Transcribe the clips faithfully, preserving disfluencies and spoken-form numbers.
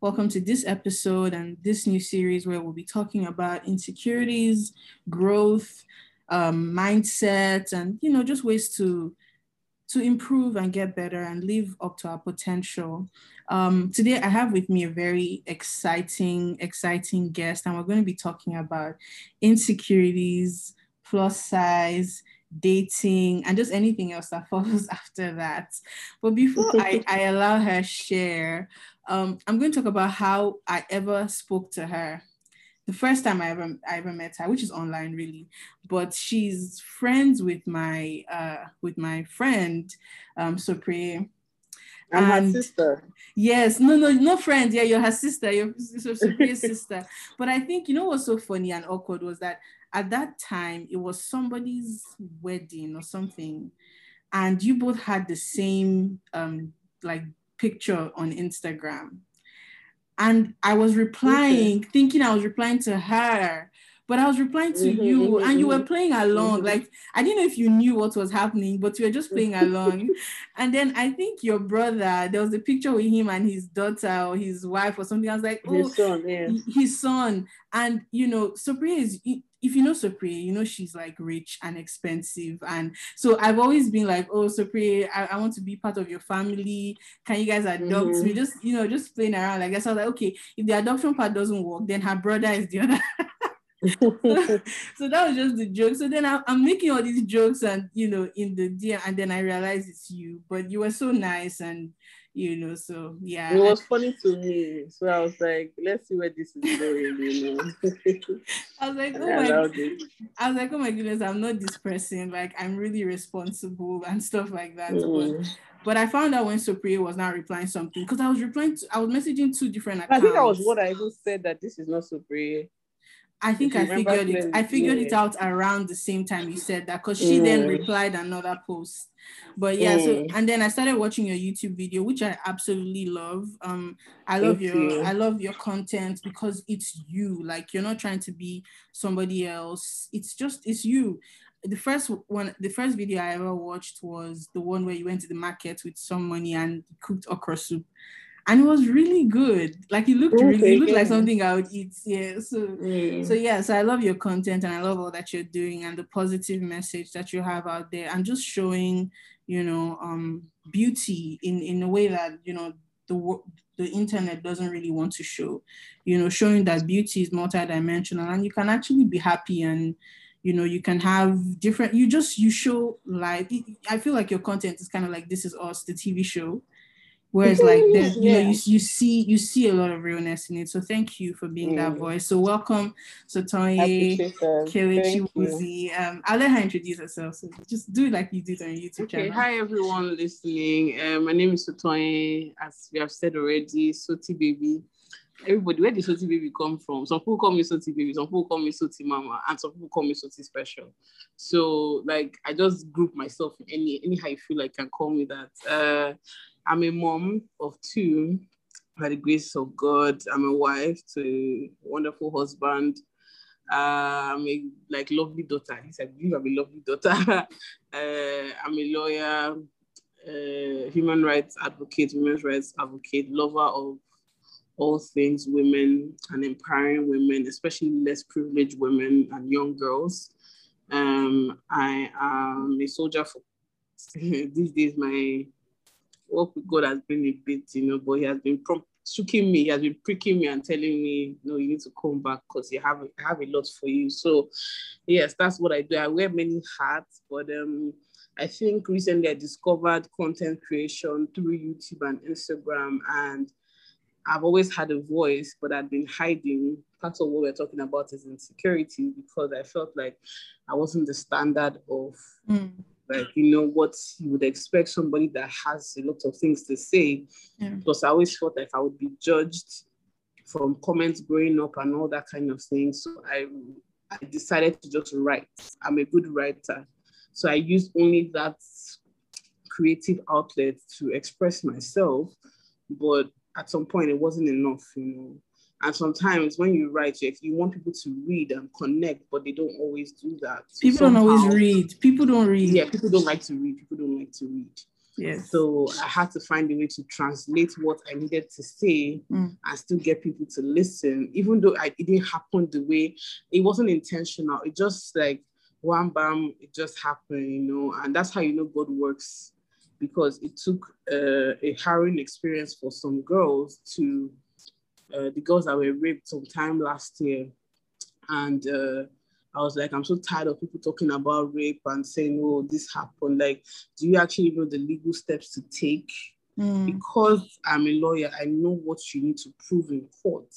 Welcome to this episode and this new series where we'll be talking about insecurities, growth, um, mindset, and, you know, just ways to to improve and get better and live up to our potential. Um, today, I have with me a very exciting, exciting guest, and we're going to be talking about insecurities, plus size, dating, and just anything else that follows after that. But before I, I allow her share, um, I'm going to talk about how I ever spoke to her. The first time I ever I ever met her, which is online really, but she's friends with my uh with my friend um Soprie. I'm and, her sister. Yes, no, no, no friend. Yeah, you're her sister, you're Soprie's sister. But I think you know what's so funny and awkward was that at that time it was somebody's wedding or something, and you both had the same um like picture on Instagram. And I was replying, okay. thinking I was replying to her, but I was replying to mm-hmm, you, mm-hmm, and you were playing along. Mm-hmm. Like, I didn't know if you knew what was happening, but you were just playing along. And then I think your brother, there was a picture with him and his daughter or his wife or something. I was like, oh, his son, yeah. his son. And, you know, Soprie is, if you know Soprie, you know she's like rich and expensive. And so I've always been like, oh, Soprie, I, I want to be part of your family. Can you guys adopt mm-hmm. me? Just, you know, just playing around. Like, I was like, okay, if the adoption part doesn't work, then her brother is the other. so, so that was just the joke. So then I, I'm making all these jokes and, you know, in the D M, and then I realized it's you. But you were so nice and, you know, so yeah. It was funny to me. So I was like, let's see where this is going, you know. I was like, oh my I, I was like, oh my goodness, I'm not this person. Like, I'm really responsible and stuff like that. Mm. But, but I found out when Soprie was not replying something, because I was replying to, I was messaging two different accounts. I think that was what I even said, that this is not Soprie. I think I figured it. I figured yeah. it out around the same time you said that, because she mm. then replied another post. But yeah, mm. so and then I started watching your YouTube video, which I absolutely love. Um, I love Thank your you. I love your content because it's you. Like, you're not trying to be somebody else. It's just it's you. The first one, the first video I ever watched was the one where you went to the market with some money and cooked okra soup. And it was really good. Like, it looked really, it looked like something I would eat. Yeah. So, mm. so yeah. So I love your content and I love all that you're doing and the positive message that you have out there, and just showing, you know, um, beauty in in a way that, you know, the the internet doesn't really want to show. You know, showing that beauty is multidimensional and you can actually be happy, and you know, you can have different. You just you show life. I feel like your content is kind of like This Is Us, the T V show. Whereas, like, there's, you yeah. know, you, you see you see a lot of realness in it. So thank you for being mm. that voice. So welcome, Sotonye Kelechi Wuzi. Um, I'll let her introduce herself. So just do it like you did on your YouTube okay. channel. Hi, everyone listening. Um, my name is Sotonye, as we have said already, Soti Baby. Everybody, where did Soti Baby come from? Some people call me Soti Baby, some people call me Soti Mama, and some people call me Soti Special. So, like, I just group myself in any anyhow you feel like can call me that. Uh, I'm a mom of two, by the grace of God. I'm a wife to a wonderful husband. Uh, I'm a like lovely daughter. Yes, I believe I'm a lovely daughter. uh, I'm a lawyer, uh, human rights advocate, women's rights advocate, lover of all things women and empowering women, especially less privileged women and young girls. Um, I am a soldier for these days. My work with God has been a bit, you know, but he has been prompt, shooking me, he has been pricking me and telling me, no, you need to come back because you have, I have a lot for you. So yes, that's what I do. I wear many hats, but um, I think recently I discovered content creation through YouTube and Instagram, and I've always had a voice, but I've been hiding. Part of what we're talking about is insecurity, because I felt like I wasn't the standard of mm. like, you know, what you would expect somebody that has a lot of things to say. Yeah. Because I always felt like I would be judged from comments growing up and all that kind of thing. So I, I decided to just write. I'm a good writer. So I used only that creative outlet to express myself. But at some point, it wasn't enough, you know. And sometimes when you write, you, you want people to read and connect, but they don't always do that. So people somehow, don't always read. People don't read. Yeah, people don't like to read. People don't like to read. Yes. So I had to find a way to translate what I needed to say mm. and still get people to listen, even though I, it didn't happen the way, it wasn't intentional. It just like, wham, bam, it just happened, you know, and that's how you know God works, because it took uh, a harrowing experience for some girls to, uh, the girls that were raped sometime last year. And uh, I was like, I'm so tired of people talking about rape and saying, oh, this happened. Like, do you actually know the legal steps to take? Mm. Because I'm a lawyer, I know what you need to prove in court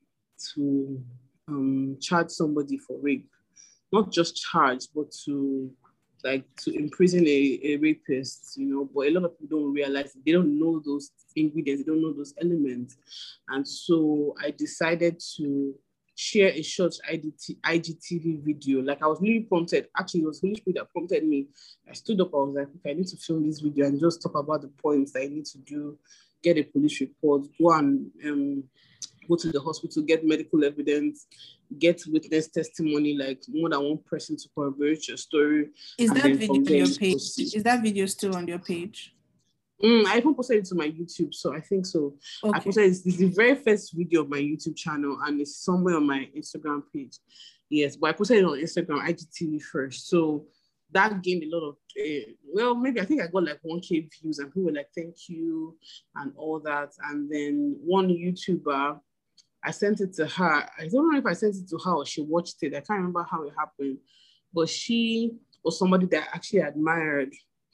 to um, charge somebody for rape. Not just charge, but to like to imprison a, a rapist, you know. But a lot of people don't realize, they don't know those ingredients, they don't know those elements. And so I decided to share a short I G T V video. Like, I was really prompted. Actually, it was Holy Spirit that prompted me. I stood up, I was like, okay, I need to film this video and just talk about the points that I need to do, get a police report, go and um, go to the hospital, get medical evidence, get witness testimony, like more than one person to corroborate your story. Is that video on your page? Proceed. Is that video still on your page? Mm, I even posted it to my YouTube, so I think so. Okay. I posted it's, it's the very first video of my YouTube channel, and it's somewhere on my Instagram page. Yes, but I posted it on Instagram, I G T V first. So that gained a lot of, uh, well, maybe I think I got like one K views, and people were like, thank you, and all that. And then one YouTuber, I sent it to her. I don't know if I sent it to her or she watched it. I can't remember how it happened, but she was somebody that I actually admired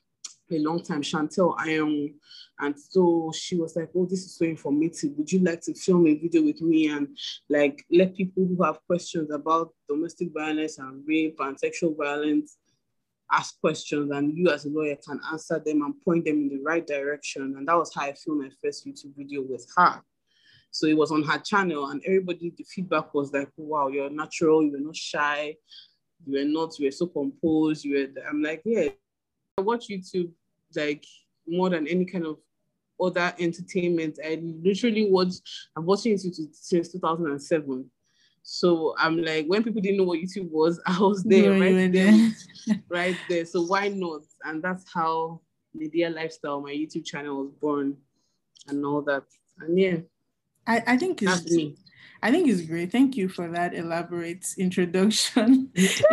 a long time, Chantel Iron. And so she was like, oh, this is so informative. Would you like to film a video with me and like let people who have questions about domestic violence and rape and sexual violence ask questions, and you as a lawyer can answer them and point them in the right direction? And that was how I filmed my first YouTube video with her. So it was on her channel, and everybody, the feedback was like, wow, you're natural, you were not shy, you were not, you were so composed, you were, I'm like, yeah, I watch YouTube like more than any kind of other entertainment. I literally watch, I'm watching YouTube since two thousand seven. So I'm like, when people didn't know what YouTube was, I was there, right there, there. right there. So why not? And that's how Nadia Lifestyle, my YouTube channel, was born and all that. And yeah. I, I think it's, that's me. I think it's great. Thank you for that elaborate introduction.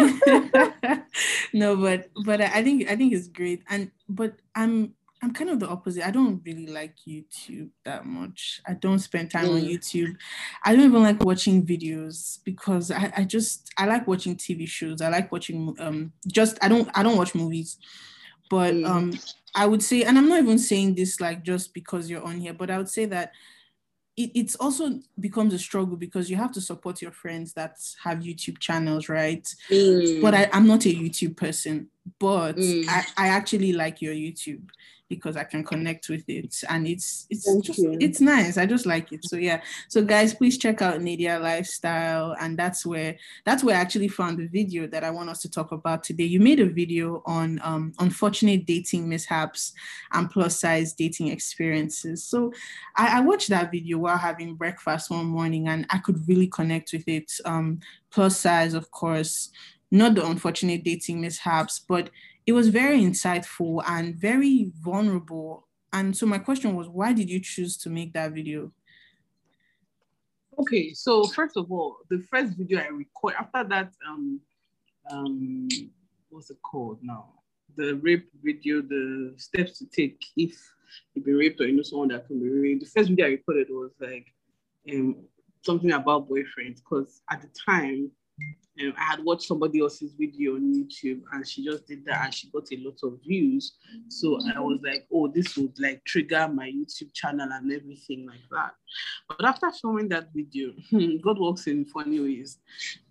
No, but but I think I think it's great. And but I'm I'm kind of the opposite. I don't really like YouTube that much. I don't spend time mm. on YouTube. I don't even like watching videos because I, I just I like watching T V shows. I like watching um just I don't I don't watch movies. But mm. um I would say, and I'm not even saying this like just because you're on here, but I would say that it it's also becomes a struggle because you have to support your friends that have YouTube channels, right? Mm. But I, I'm not a YouTube person, but mm. I, I actually like your YouTube because I can connect with it, and it's it's Thank just you. It's nice. I just like it. So yeah. So guys, please check out Nadia Lifestyle, and that's where that's where I actually found the video that I want us to talk about today. You made a video on um, unfortunate dating mishaps and plus size dating experiences. So I, I watched that video while having breakfast one morning, and I could really connect with it. Um, plus size, of course, not the unfortunate dating mishaps, but it was very insightful and very vulnerable. And so my question was, why did you choose to make that video? Okay, so first of all, the first video I record after that, um, um, what's it called now? The rape video, the steps to take if you've been raped or you know someone that can be raped. The first video I recorded was like um, something about boyfriends, because at the time, Um, I had watched somebody else's video on YouTube, and she just did that and she got a lot of views. So I was like, oh, this would like trigger my YouTube channel and everything like that. But after filming that video, God works in funny ways.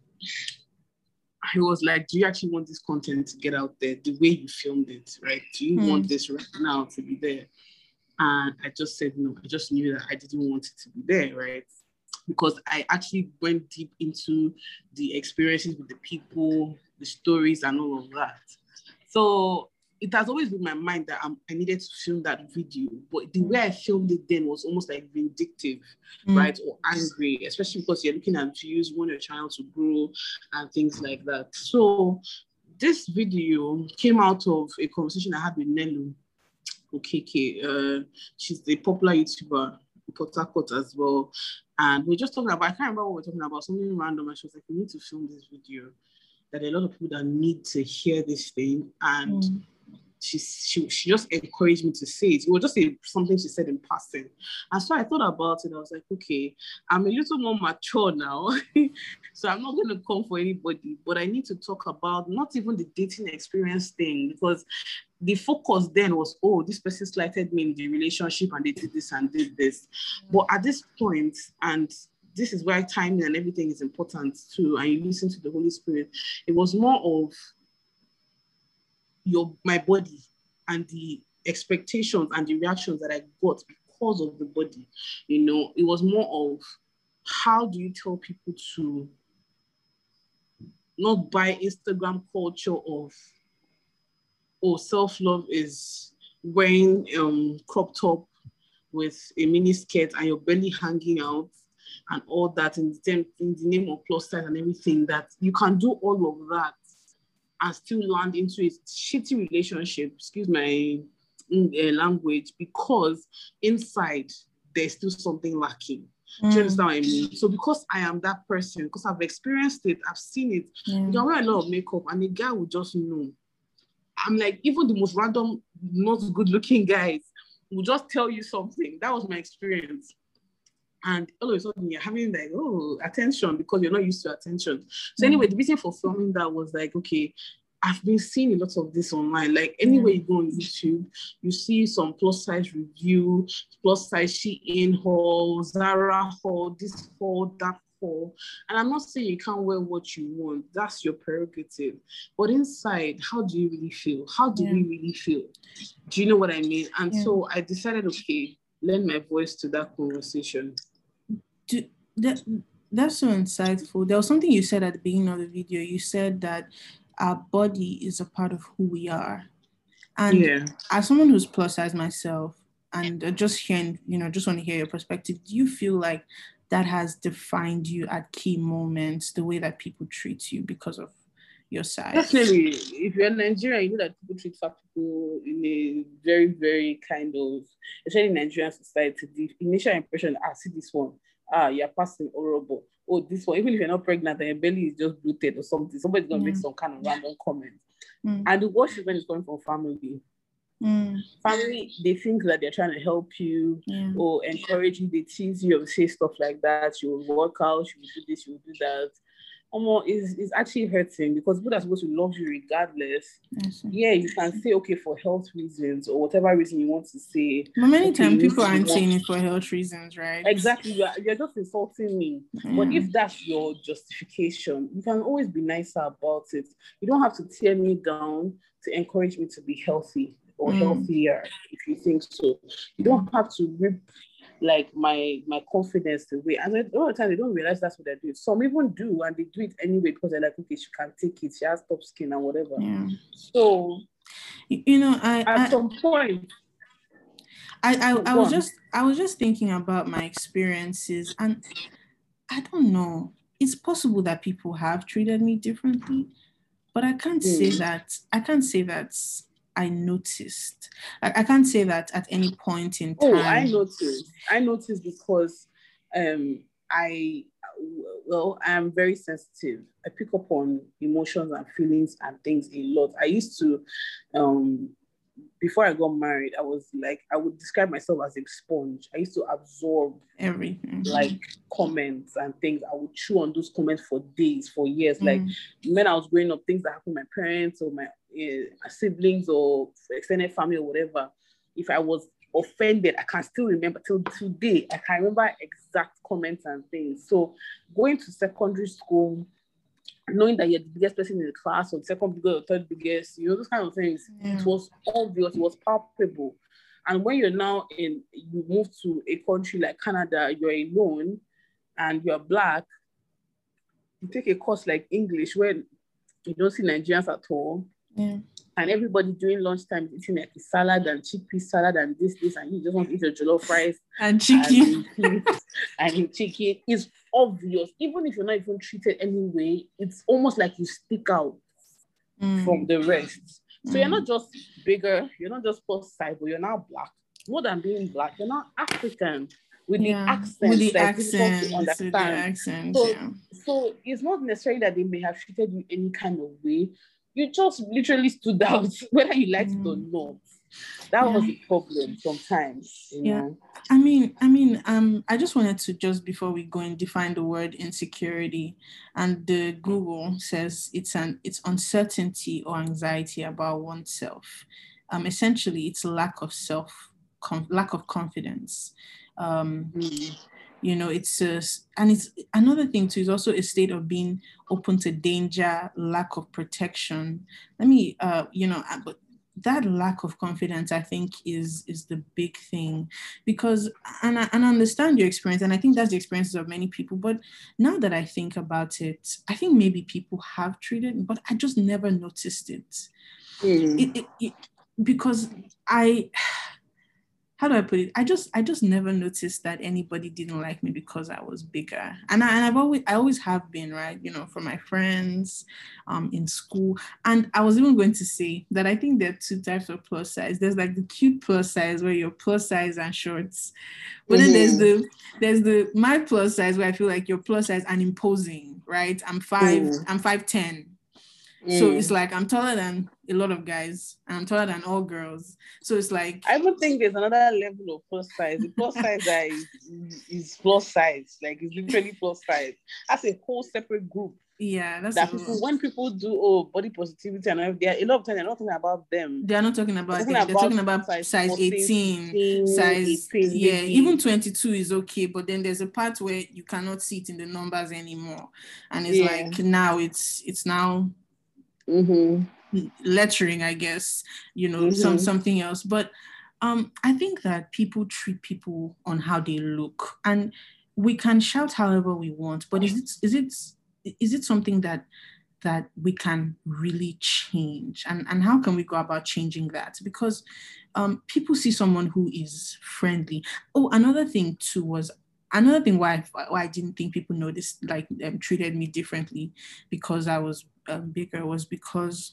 I was like, do you actually want this content to get out there the way you filmed it, right? Do you mm. want this right now to be there? And I just said no. I just knew that I didn't want it to be there, right? Because I actually went deep into the experiences with the people, the stories, and all of that. So it has always been my mind that I'm, I needed to film that video. But the way I filmed it then was almost like vindictive, mm. right? Or angry, especially because you're looking at views, you want your channel to grow and things like that. So this video came out of a conversation I had with Nelu. Okeke. Uh, she's a popular YouTuber in Port Harcourt as well. And we're just talking about, I can't remember what we're talking about, something random. And she was like, we need to film this video. That there are a lot of people that need to hear this thing. And mm. she, she she just encouraged me to say it. It was just a, something she said in passing. And so I thought about it. I was like, okay, I'm a little more mature now. So I'm not going to come for anybody. But I need to talk about not even the dating experience thing. Because the focus then was, oh, this person slighted me in the relationship and they did this and did this. Mm. But at this point, and this is why timing and everything is important too, and you listen to the Holy Spirit. It was more of your my body and the expectations and the reactions that I got because of the body. You know, it was more of how do you tell people to not buy Instagram culture of, oh, self-love is wearing um crop top with a mini skirt and your belly hanging out and all that in the, in the name of plus size and everything, that you can do all of that and still land into a shitty relationship, excuse my uh, language, because inside there's still something lacking. Mm. Do you understand what I mean? So because I am that person, because I've experienced it, I've seen it, yeah. You can wear a lot of makeup and the guy will just know. I'm like, even the most random, not good looking guys will just tell you something. That was my experience. And all of a sudden you're having like, oh, attention, because you're not used to attention. So mm. anyway, the reason for filming that was like, okay, I've been seeing a lot of this online. Like anywhere mm. you go on YouTube, you see some plus size review, plus size Shein haul, Zara haul, this haul, that haul. And I'm not saying you can't wear what you want. That's your prerogative. But inside, how do you really feel? How do yeah. we really feel? Do you know what I mean? And yeah. so I decided, okay, lend my voice to that conversation. Do, that, that's so insightful. There was something you said at the beginning of the video. You said that our body is a part of who we are. And yeah. as someone who's plus size myself, and just hearing, you know, just want to hear your perspective, do you feel like that has defined you at key moments, the way that people treat you because of your size? Definitely. If you're Nigerian, you know that people treat fat people in a very, very kind of, especially in Nigerian society, the initial impression, ah, see this one, ah, you're passing horrible. Oh, this one, even if you're not pregnant and your belly is just bloated or something, somebody's going to yeah. make some kind of random comment. Mm. And the worst is when it's coming from family. Mm. Family, they think that they're trying to help you yeah. or encourage you. They tease you or say stuff like that. You will work out, you will do this, you will do that. Um, is is actually hurting, because people are supposed to love you regardless. Yeah, you can say, okay, for health reasons or whatever reason you want to say. But many okay, times people aren't saying it for health reasons, right? Exactly. You're, you're just insulting me. Yeah. But if that's your justification, you can always be nicer about it. You don't have to tear me down to encourage me to be healthy or mm. healthier if you think so. You don't have to rip like my my confidence away. And a lot of times they don't realize that's what they're doing. Some even do, and they do it anyway because they're like, okay, she can take it, she has tough skin and whatever. Yeah. So you know, I at I, some point I I, I was just I was just thinking about my experiences, and I don't know. It's possible that people have treated me differently, but I can't mm. say that I can't say that I noticed. I, I can't say that at any point in time. Oh, I noticed. I noticed because um, I, well, I'm very sensitive. I pick up on emotions and feelings and things a lot. I used to, um, before I got married, I was like, I would describe myself as a sponge. I used to absorb everything, like comments and things. I would chew on those comments for days, for years. Mm. Like when I was growing up, things that happened to my parents or my, uh, my siblings or extended family or whatever, if I was offended, I can still remember till today. I can remember exact comments and things. So going to secondary school, knowing that you're the biggest person in the class or the second biggest or third biggest, you know, those kind of things, yeah. It was obvious, it was palpable. And when you're now in, you move to a country like Canada, you're alone and you're Black, you take a course like English where you don't see Nigerians at all. Yeah. And everybody during lunchtime is eating like a salad and chickpea salad and this, this, and you just want to eat a jollof rice and chicken and, and chicken. It's obvious. Even if you're not even treated anyway, it's almost like you stick out mm. from the rest. So mm. you're not just bigger, you're not just plus size, but you're now black. More than being black, you're not African with yeah. the accent. With the accent. With the accent, so, yeah. So it's not necessarily that they may have treated you any kind of way. You just literally stood out, whether you liked mm. it or not. That yeah. was the problem sometimes, you yeah. know. I mean, I mean, um, I just wanted to just before we go and define the word insecurity, and the Google says it's an it's uncertainty or anxiety about oneself. Um, essentially, it's lack of self, com- lack of confidence. Um, mm. You know, it's a, and it's another thing too. Is also a state of being open to danger, lack of protection. Let me, uh, you know, but. That lack of confidence, I think, is is the big thing, because and I, and I understand your experience, and I think that's the experiences of many people. But now that I think about it, I think maybe people have treated, but I just never noticed it. Mm. It, it, it because I. How do I put it? I just I just never noticed that anybody didn't like me because I was bigger. And, I, and I've always I always have been, right? You know, from my friends, um, in school. And I was even going to say that I think there are two types of plus size. There's like the cute plus size where you're plus size and shorts. But mm-hmm. then there's the there's the my plus size where I feel like you're plus size and imposing, right? I'm five, mm. I'm five ten. So mm. it's like I'm taller than a lot of guys, and I'm taller than all girls. So it's like I don't think there's another level of plus size. The plus size that is, is plus size, like it's literally plus size. That's a whole separate group. Yeah, that's that people when people do oh body positivity and everything, a lot of times they're not talking about them. They're not talking about they're talking, them. About, they're talking about size, size eighteen, eighteen, size eighteen, yeah, maybe. Even twenty-two is okay, but then there's a part where you cannot see it in the numbers anymore, and it's yeah. like now it's it's now. Mm-hmm. lettering, I guess, you know, mm-hmm. some something else. But um, I think that people treat people on how they look, and we can shout however we want. But is it is it is it something that that we can really change? And and how can we go about changing that? Because um, people see someone who is friendly. Oh, another thing too was. Another thing why I, why I didn't think people noticed, like, um, treated me differently because I was um, bigger was because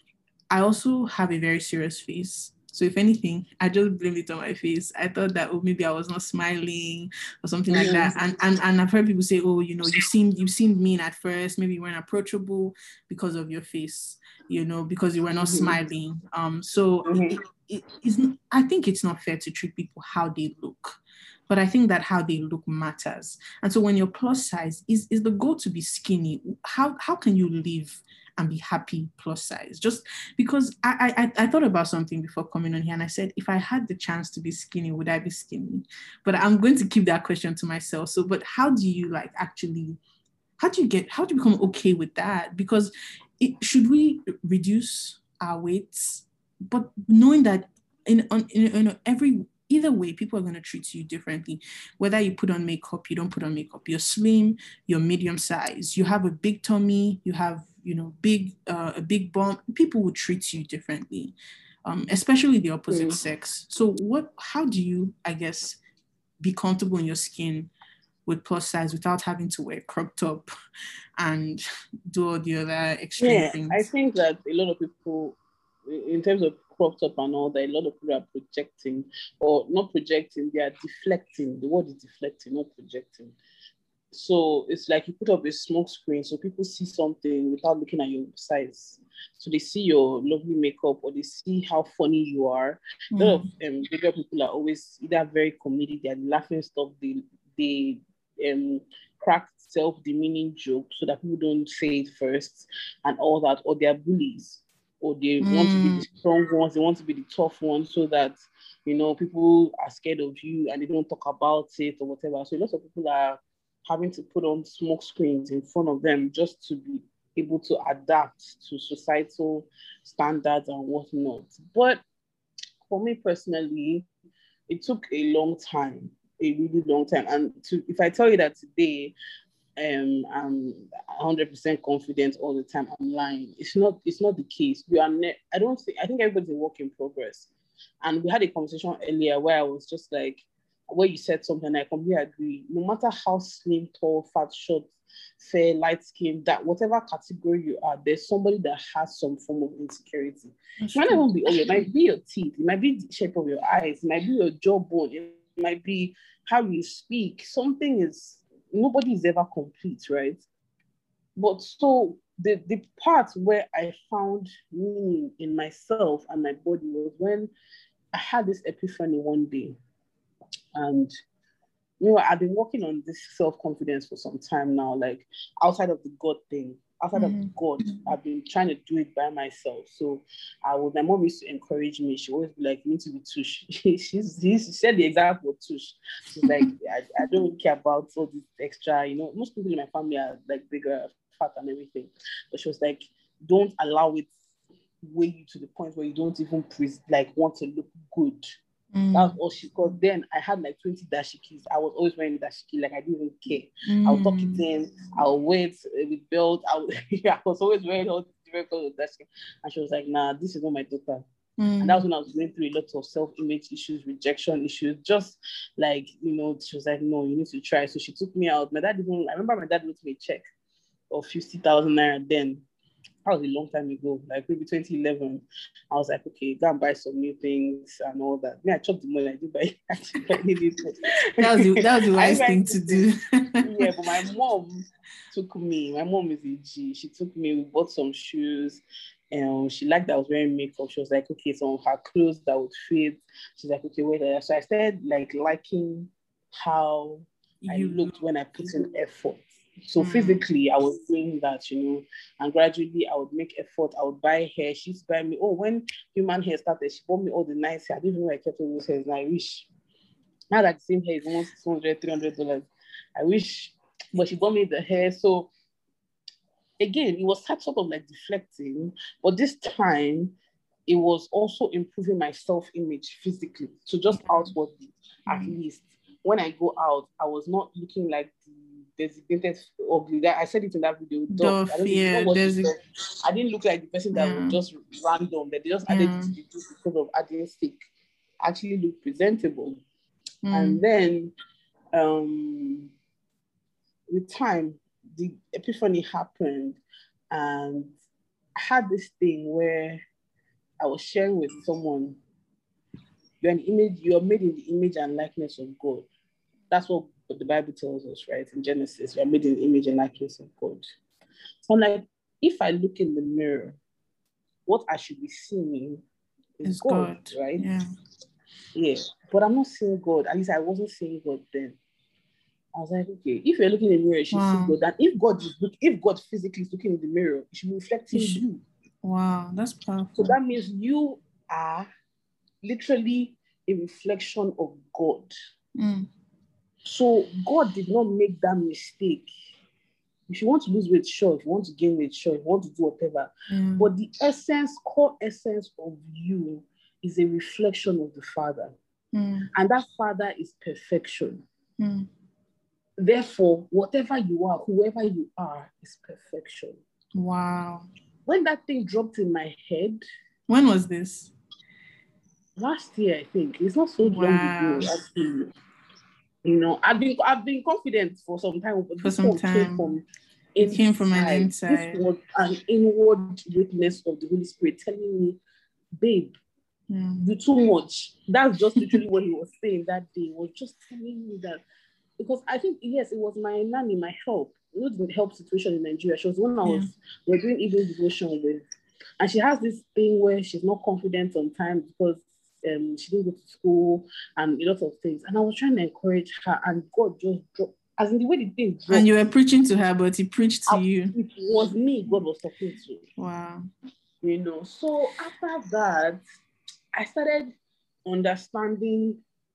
I also have a very serious face. So if anything, I just blame it on my face. I thought that, oh, maybe I was not smiling or something mm-hmm. like that. And, and and I've heard people say, oh, you know, you seemed you seemed mean at first. Maybe you weren't approachable because of your face, you know, because you were not mm-hmm. smiling. Um, so mm-hmm. it, it, it's, I think it's not fair to treat people how they look. But I think that how they look matters. And so when you're plus size, is, is the goal to be skinny? How how can you live and be happy plus size? Just because I, I I thought about something before coming on here, and I said, if I had the chance to be skinny, would I be skinny? But I'm going to keep that question to myself. So, but how do you like actually, how do you get, how do you become okay with that? Because it, should we reduce our weights? But knowing that in, on, in, in every, either way, people are going to treat you differently. Whether you put on makeup, you don't put on makeup, you're slim, you're medium size, you have a big tummy, you have, you know, big, uh, a big bump, people will treat you differently, um, especially the opposite mm. sex. So what, how do you, I guess, be comfortable in your skin with plus size without having to wear crop top and do all the other extreme yeah, things? I think that a lot of people, in terms of crop top and all that, a lot of people are projecting, or not projecting, they are deflecting. The word is deflecting, not projecting. So it's like you put up a smoke screen so people see something without looking at your size. So they see your lovely makeup, or they see how funny you are. Mm. A lot of um, bigger people are always either very comedic, they're laughing stuff, they, they um, crack self-demeaning jokes so that people don't say it first and all that, or they're bullies. Or they mm. want to be the strong ones, they want to be the tough ones, so that, you know, people are scared of you and they don't talk about it or whatever. So lots of people are having to put on smoke screens in front of them just to be able to adapt to societal standards and whatnot. But for me personally, it took a long time, a really long time. And to, if I tell you that today, Um, I'm one hundred percent confident all the time, I'm lying. It's not. It's not the case. We are. Ne- I don't think. I think everybody's a work in progress. And we had a conversation earlier where I was just like, where you said something, I completely agree. No matter how slim, tall, fat, short fair, light skin, that whatever category you are, there's somebody that has some form of insecurity. That's it might not be, oh, it might be your teeth, it might be the shape of your eyes, it might be your jawbone, it might be how you speak. Something is, nobody is ever complete, right? But so the, the part where I found meaning in myself and my body was when I had this epiphany one day. And you know, I've been working on this self-confidence for some time now, like outside of the God thing, outside mm-hmm. of God, I've been trying to do it by myself. So I would, my mom used to encourage me. She always be like, you need to be tush. She's, she said the exact word tush. She's like, I, I don't really care about all this extra, you know, most people in my family are like bigger, fat and everything. But she was like, don't allow it weigh you to the point where you don't even pre- like want to look good. Mm. That was all she, because then I had like twenty dashikis. I was always wearing dashiki, like I didn't even care. Mm. I'll tuck it in, I'll wear it with belt. I, would, I was always wearing all different colors of dashiki. And she was like, nah, this is not my daughter. Mm. And that was when I was going through a lot of self-image issues, rejection issues, just like, you know, she was like, no, you need to try. So she took me out. My dad even, I remember my dad wrote me a check of fifty thousand naira then. That was a long time ago, like maybe twenty eleven. I was like, okay, go and buy some new things and all that. Me, I chopped the money. I did buy. Actually, I needed it. That was the, that was the wise thing to do. Yeah, but my mom took me. My mom is a G. She took me. We bought some shoes, and she liked that I was wearing makeup. She was like, okay, some of her clothes that would fit. She's like, okay, wait. So I started like liking how you I looked when I put in effort. So physically, I was doing that, you know, and gradually I would make effort. I would buy hair. She used to buy me, oh, when human hair started, she bought me all the nice hair. I didn't even know I kept all those hairs. And I wish, now that the same hair is almost two hundred dollars, three hundred dollars. I wish, but she bought me the hair. So again, it was sort of like deflecting, but this time it was also improving my self-image physically. So just outwardly, mm-hmm. at least. When I go out, I was not looking like the designated ugly. That I said it in that video. Duff, I, don't yeah, know what desig- I didn't look like the person that yeah. was just random. That they just added yeah. it to the group because of adding stick. Actually look presentable. Mm. And then um, with time, the epiphany happened, and I had this thing where I was sharing with someone. You're an image, you're made in the image and likeness of God. That's what the Bible tells us, right? In Genesis, you're made in the image and likeness of God. So I'm like, if I look in the mirror, what I should be seeing is it's God, God, right? Yeah. Yeah. But I'm not seeing God. At least I wasn't seeing God then. I was like, okay, if you're looking in the mirror, you should wow. see God. And if God is look, if God physically is looking in the mirror, it should be reflecting you. Should, you. Wow, that's powerful. So that means you are literally a reflection of God. Mm. So God did not make that mistake. If you want to lose weight, sure. If you want to gain weight, sure. If you want to do whatever. Mm. But the essence, core essence of you is a reflection of the Father. Mm. And that Father is perfection. Mm. Therefore, whatever you are, whoever you are, is perfection. Wow. When that thing dropped in my head. When was this? Last year, I think. It's not so wow. long ago, actually. You know, I've been I've been confident for some time, but for this some one time. came from it inside. came from an inside. This was an inward witness of the Holy Spirit telling me, babe, mm. you're too much. That's just literally what he was saying that day. He was just telling me that. Because I think, yes, it was my nanny, my help. It was the help situation in Nigeria. She was the one I was, yeah. we're doing evening devotion with. And she has this thing where she's not confident sometimes because um, she didn't go to school and a lot of things. And I was trying to encourage her, and God just dropped, as in the way the thing dropped. And you were preaching to her, but he preached to I, you. It was me God was talking to. Wow. You know, so after that, I started understanding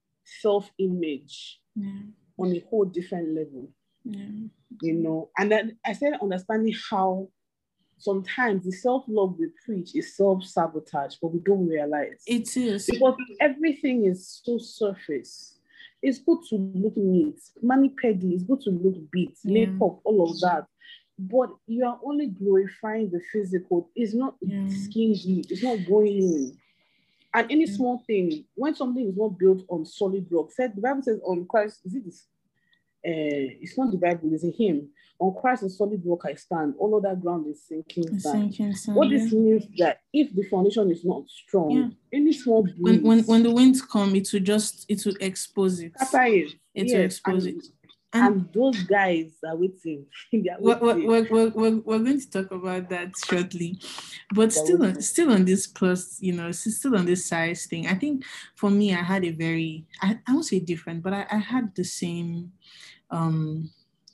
self-image yeah. on a whole different level. Yeah. You know, and then I started understanding how sometimes the self-love we preach is self-sabotage, but we don't realize. It is. Because everything is so surface. It's good to look neat, mani-pedi, it's good to look beat, yeah. makeup, all of that. But you are only glorifying the physical. It's not yeah. skin deep, it's not going in. And any small thing, when something is not built on solid rock, said the Bible says on Christ, is it this? uh, it's not the Bible, it's a hymn. On Christ is solid rock I stand, all other ground is sinking sand. What this yeah. means that if the foundation is not strong, yeah. any small breeze, when, when when the winds come, it will just it will expose it. It, it yes. will expose and, it. And, and those guys are waiting. are waiting. We're, we're, we're, we're going to talk about that shortly. But They're still on, still on this plus, you know, still on this size thing. I think for me, I had a very, I, I won't say different, but I, I had the same, um,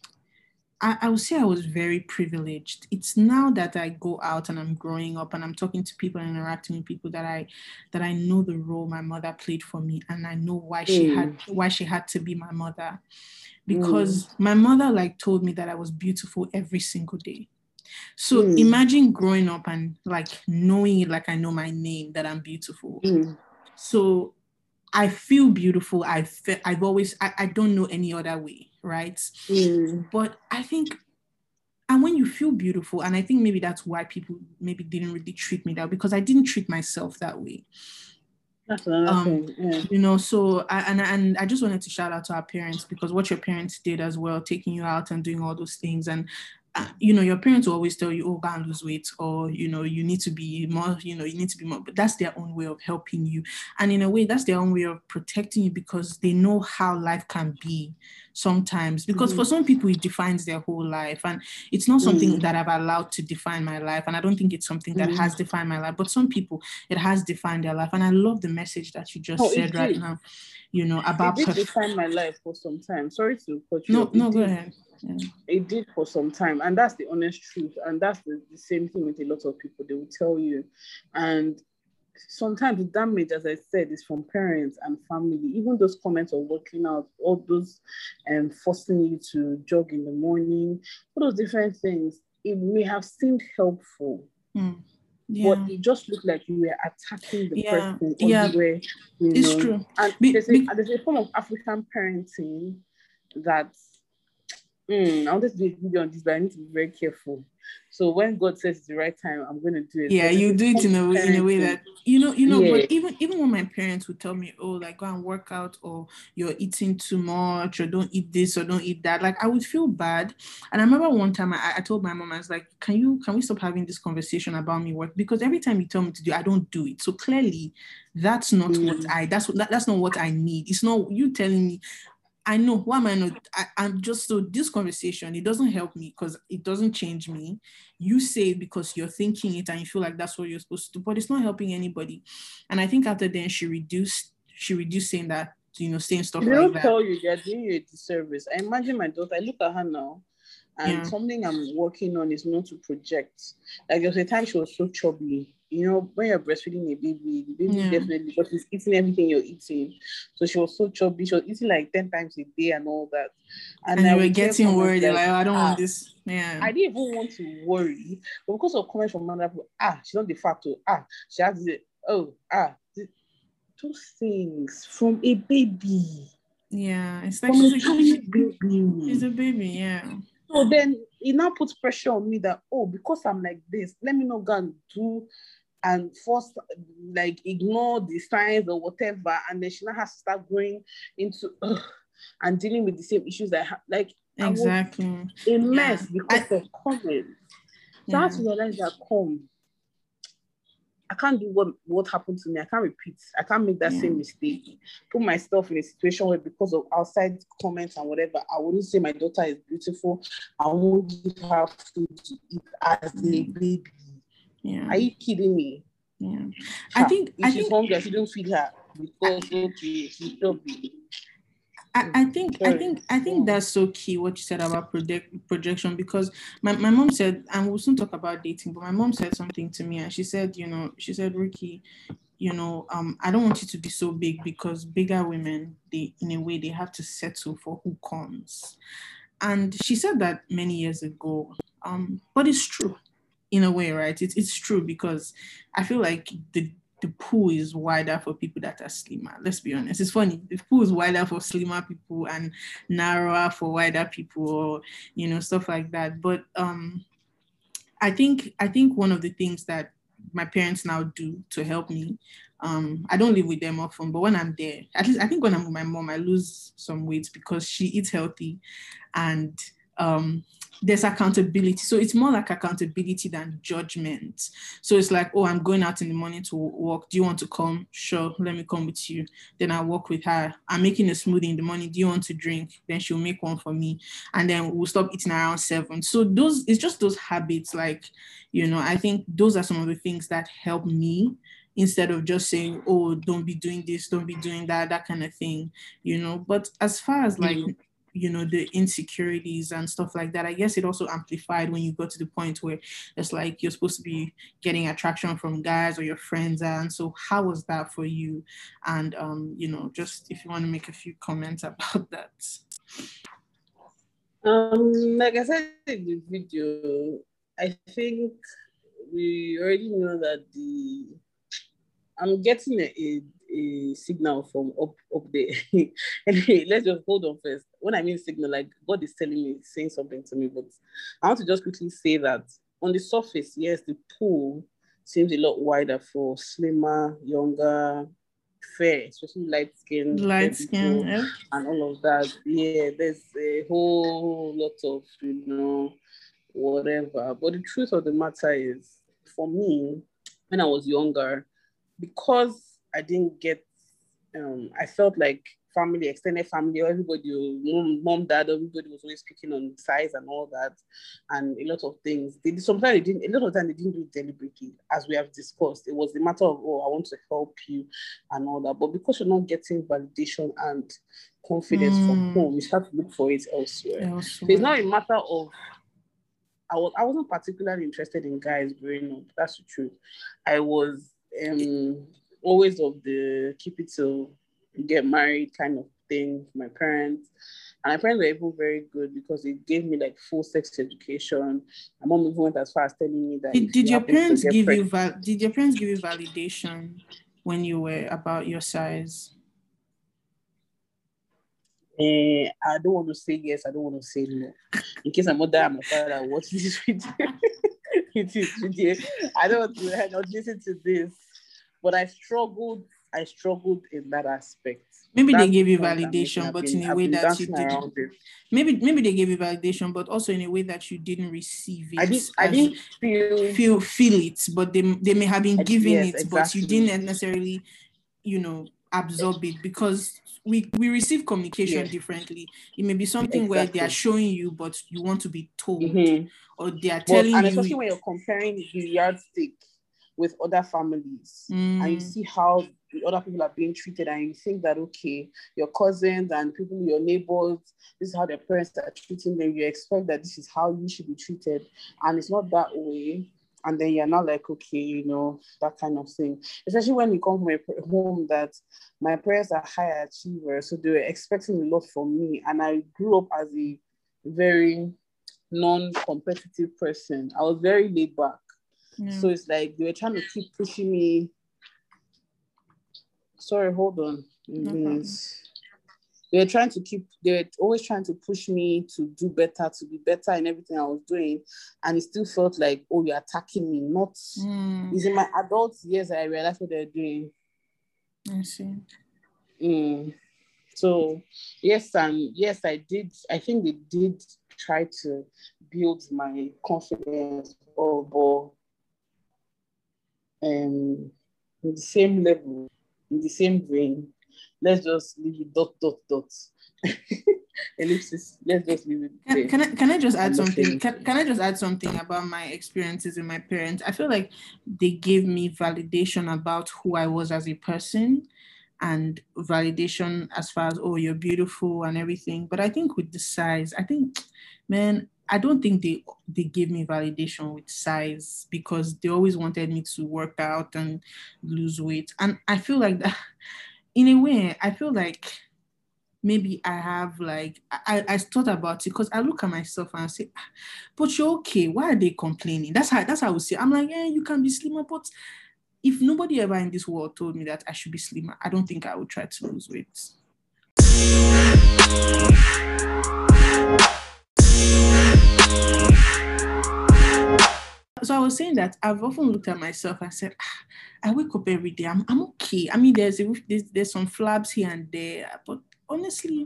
I, I would say I was very privileged. It's now that I go out and I'm growing up and I'm talking to people and interacting with people that I that I know the role my mother played for me, and I know why mm. she had why she had to be my mother. Because mm. my mother like told me that I was beautiful every single day. So mm. imagine growing up and like knowing it like I know my name, that I'm beautiful. Mm. So I feel beautiful. I fe- I've always, I, I don't know any other way, right? Mm. But I think, and when you feel beautiful, and I think maybe that's why people maybe didn't really treat me that way, because I didn't treat myself that way. That's another um, thing. Yeah. You know, so, I, and, and I just wanted to shout out to our parents, because what your parents did as well, taking you out and doing all those things. And Uh, you know, your parents will always tell you, oh, go and lose weight, or, you know, you need to be more, you know, you need to be more, but that's their own way of helping you. And in a way, that's their own way of protecting you, because they know how life can be sometimes, because mm-hmm. for some people, it defines their whole life. And it's not something mm-hmm. that I've allowed to define my life. And I don't think it's something that mm-hmm. has defined my life, but some people, it has defined their life. And I love the message that you just oh, said right now, you know, about- It did perf- define my life for some time. Sorry to cut you No, off. no, It go did. ahead. Yeah. It did for some time, and that's the honest truth, and that's the, the same thing with a lot of people. They will tell you, and sometimes the damage, as I said, is from parents and family. Even those comments of working out, all those um, forcing you to jog in the morning, all those different things, it may have seemed helpful. Mm. Yeah. But it just looked like you were attacking the yeah. person, or yeah. you were, you it's know. True. And be, there's, a, be, there's a form of African parenting that. Mm, I wanted to do a video on this, but I need to be very careful. So when God says it's the right time, I'm going to do it. Yeah, so you do it in a way, in a way that you know, you know. Yeah. But even even when my parents would tell me, "Oh, like go and work out," or "You're eating too much," or "Don't eat this," or "Don't eat that," like I would feel bad. And I remember one time I, I told my mom, I was like, "Can you can we stop having this conversation about me work? Because every time you tell me to do, I don't do it. So clearly, that's not mm. what I that's what that, that's not what I need. It's not you telling me." I know, why am I not? I, I'm just, so this conversation, it doesn't help me because it doesn't change me. You say it because you're thinking it and you feel like that's what you're supposed to do, but it's not helping anybody. And I think after then she reduced, she reduced saying that, you know, saying stuff they like don't that. Tell you they're doing you a disservice. I imagine my daughter, I look at her now, and yeah. something I'm working on is not to project. Like there was a time she was so chubby. You know, when you're breastfeeding a baby, the baby yeah. definitely, because he's eating everything you're eating. So she was so chubby. She was eating like ten times a day and all that. And, and you were getting worried. Like, like, oh, I don't ah, want this. Yeah. I didn't even want to worry. But because of comments from other people, ah, she's not de facto. Ah, she has it. Oh, ah, this, those things from a baby. Yeah. It's like from she's a a tiny baby. She's a baby, yeah. So then it now puts pressure on me that, oh, because I'm like this, let me not go and do and force, like, ignore the signs or whatever, and then she now has to start going into uh, and dealing with the same issues that I have. Like, exactly. I was a mess yeah. because I, of comments. So yeah. I had to realize that, come, I can't do what, what happened to me. I can't repeat. I can't make that yeah. same mistake. Put myself in a situation where, because of outside comments and whatever, I wouldn't say my daughter is beautiful. I won't give her food to eat as a baby. Yeah. Are you kidding me? Yeah. I think if I she's think hungry, she don't feed her because okay, she's chubby. I, I think Sorry. I think I think that's so key what you said about project projection, because my, my mom said, and we'll soon talk about dating, but my mom said something to me, and she said, you know, she said, Ricky, you know, um, I don't want you to be so big, because bigger women, they in a way they have to settle for who comes. And she said that many years ago. Um, but it's true. In a way, right? It's it's true, because I feel like the the pool is wider for people that are slimmer. Let's be honest. It's funny. The pool is wider for slimmer people and narrower for wider people, or, you know, stuff like that. But um, I think I think one of the things that my parents now do to help me Um, I don't live with them often, but when I'm there, at least I think when I'm with my mom, I lose some weight because she eats healthy, and um, there's accountability. So it's more like accountability than judgment. So it's like, oh, I'm going out in the morning to walk. Do you want to come? Sure, let me come with you. Then I walk with her. I'm making a smoothie in the morning. Do you want to drink? Then she'll make one for me. And then we'll stop eating around seven. So those, it's just those habits. Like, you know, I think those are some of the things that help me, instead of just saying, oh, don't be doing this, don't be doing that, that kind of thing, you know. But as far as like, mm-hmm. you know, the insecurities and stuff like that, I guess it also amplified when you got to the point where it's like you're supposed to be getting attraction from guys or your friends. And so how was that for you? And, um, you know, just if you want to make a few comments about that. Um, like I said in the video, I think we already know that the, I'm getting a, a, a signal from up, up there. Anyway, let's just hold on first. When I mean signal, like God is telling me, saying something to me, but I want to just quickly say that on the surface, yes, the pool seems a lot wider for slimmer, younger, fair, especially light skin, light skin, yeah. And all of that. Yeah, there's a whole lot of, you know, whatever. But the truth of the matter is, for me, when I was younger, because I didn't get, um, I felt like family, extended family, everybody, mom, mom, dad, everybody was always picking on size and all that, and a lot of things. They sometimes they didn't. A lot of time they didn't do it deliberately, as we have discussed. It was the matter of, oh, I want to help you and all that. But because you're not getting validation and confidence mm. from home, you start to look for it elsewhere. elsewhere. So it's not a matter of. I was. I wasn't particularly interested in guys growing up. That's the truth. I was. Um, always of the keep it till you get married kind of thing. My parents and my parents were even very good because it gave me like full sex education. My mom even went as far as telling me that did, did you your parents give pregnant, you val- did your parents give you validation when you were about your size? Uh, I don't want to say yes, I don't want to say no. In case my mother and my father watch this video. I don't want to not listen to this, but I struggled. I struggled in that aspect. Maybe That's they gave you validation, but been, in a way that you didn't. Maybe maybe they gave you validation, but also in a way that you didn't receive it. I didn't. I didn't feel feel feel it, but they they may have been giving yes, it, exactly. But you didn't necessarily, you know, absorb it because we we receive communication yeah. differently. It may be something exactly. where they are showing you, but you want to be told, mm-hmm. or they are telling but, and you. And especially when you're comparing the yardstick with other families, mm. and you see how the other people are being treated, and you think that okay, your cousins and people, your neighbors, this is how their parents are treating them. You expect that this is how you should be treated, and it's not that way. And then you're not like, okay, you know, that kind of thing. Especially when you come from a home that my parents are high achievers, so they were expecting a lot from me. And I grew up as a very non-competitive person. I was very laid back. Yeah. So it's like they were trying to keep pushing me. Sorry, hold on. No They were trying to keep, they were always trying to push me to do better, to be better in everything I was doing. And it still felt like, oh, you're attacking me. Not, mm. It's in my adult years I realized what they're doing. I see. Mm. So, yes, and yes, I did. I think they did try to build my confidence over um, in the same level, in the same vein. Let's just leave it dot, dot, dot. Ellipsis. Let's just leave it there. Can, can, I, can I just add something? Can, can I just add something about my experiences with my parents? I feel like they gave me validation about who I was as a person and validation as far as, oh, you're beautiful and everything. But I think with the size, I think, man, I don't think they they gave me validation with size because they always wanted me to work out and lose weight. And I feel like that, in a way, I feel like maybe I have like, I, I thought about it because I look at myself and I say, but you're okay. Why are they complaining? That's how, that's how I would say. I'm like, yeah, you can be slimmer, but if nobody ever in this world told me that I should be slimmer, I don't think I would try to lose weight. So I was saying that I've often looked at myself and said, ah, I wake up every day. I'm, I'm okay. I mean, there's, a, there's there's some flabs here and there, but honestly,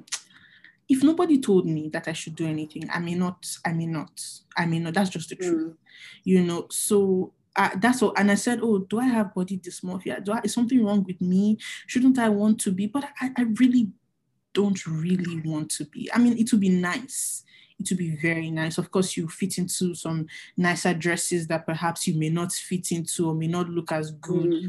if nobody told me that I should do anything, I may not. I may not. I may not. That's just the truth, mm. you know. So uh, that's all. And I said, oh, do I have body dysmorphia? Do I, is something wrong with me? Shouldn't I want to be? But I, I really don't really want to be. I mean, it would be nice. It would be very nice. Of course, you fit into some nicer dresses that perhaps you may not fit into or may not look as good. Mm.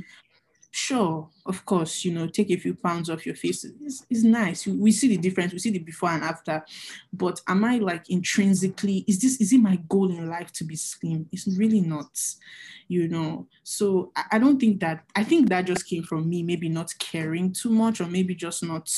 Sure, of course, you know, take a few pounds off your face. It's, it's nice. We see the difference. We see the before and after. But am I like intrinsically, is this, is it my goal in life to be slim? It's really not, you know. So I, I don't think that, I think that just came from me, maybe not caring too much or maybe just not,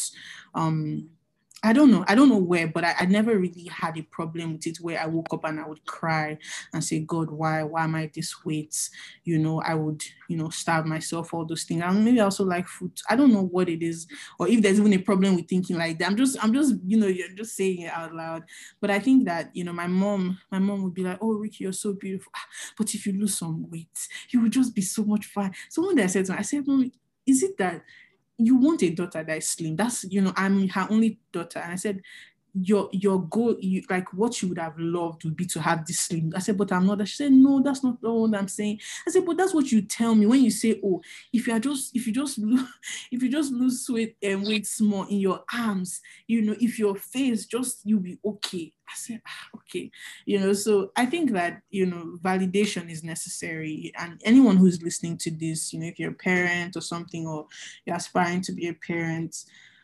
um, I don't know. I don't know where, but I, I never really had a problem with it where I woke up and I would cry and say, God, why? Why am I this weight? You know, I would, you know, starve myself, all those things. And maybe I also like food. I don't know what it is or if there's even a problem with thinking like that. I'm just, I'm just, you know, you're just saying it out loud. But I think that, you know, my mom, my mom would be like, oh, Ricky, you're so beautiful. But if you lose some weight, you would just be so much fun. So one day I said to her, I said, Mom, is it that you want a daughter that is slim? That's, you know, I'm her only daughter. And I said, your your goal, you, like what you would have loved would be to have this slim. I said, but I'm not. She said, no, that's not what I'm saying. I said, but that's what you tell me when you say, oh, if you are just, if you just lose, if you just lose weight and weight small in your arms, you know, if your face just, you'll be okay. I said, ah, okay, you know, so I think that, you know, validation is necessary. And anyone who's listening to this, you know, if you're a parent or something, or you're aspiring to be a parent,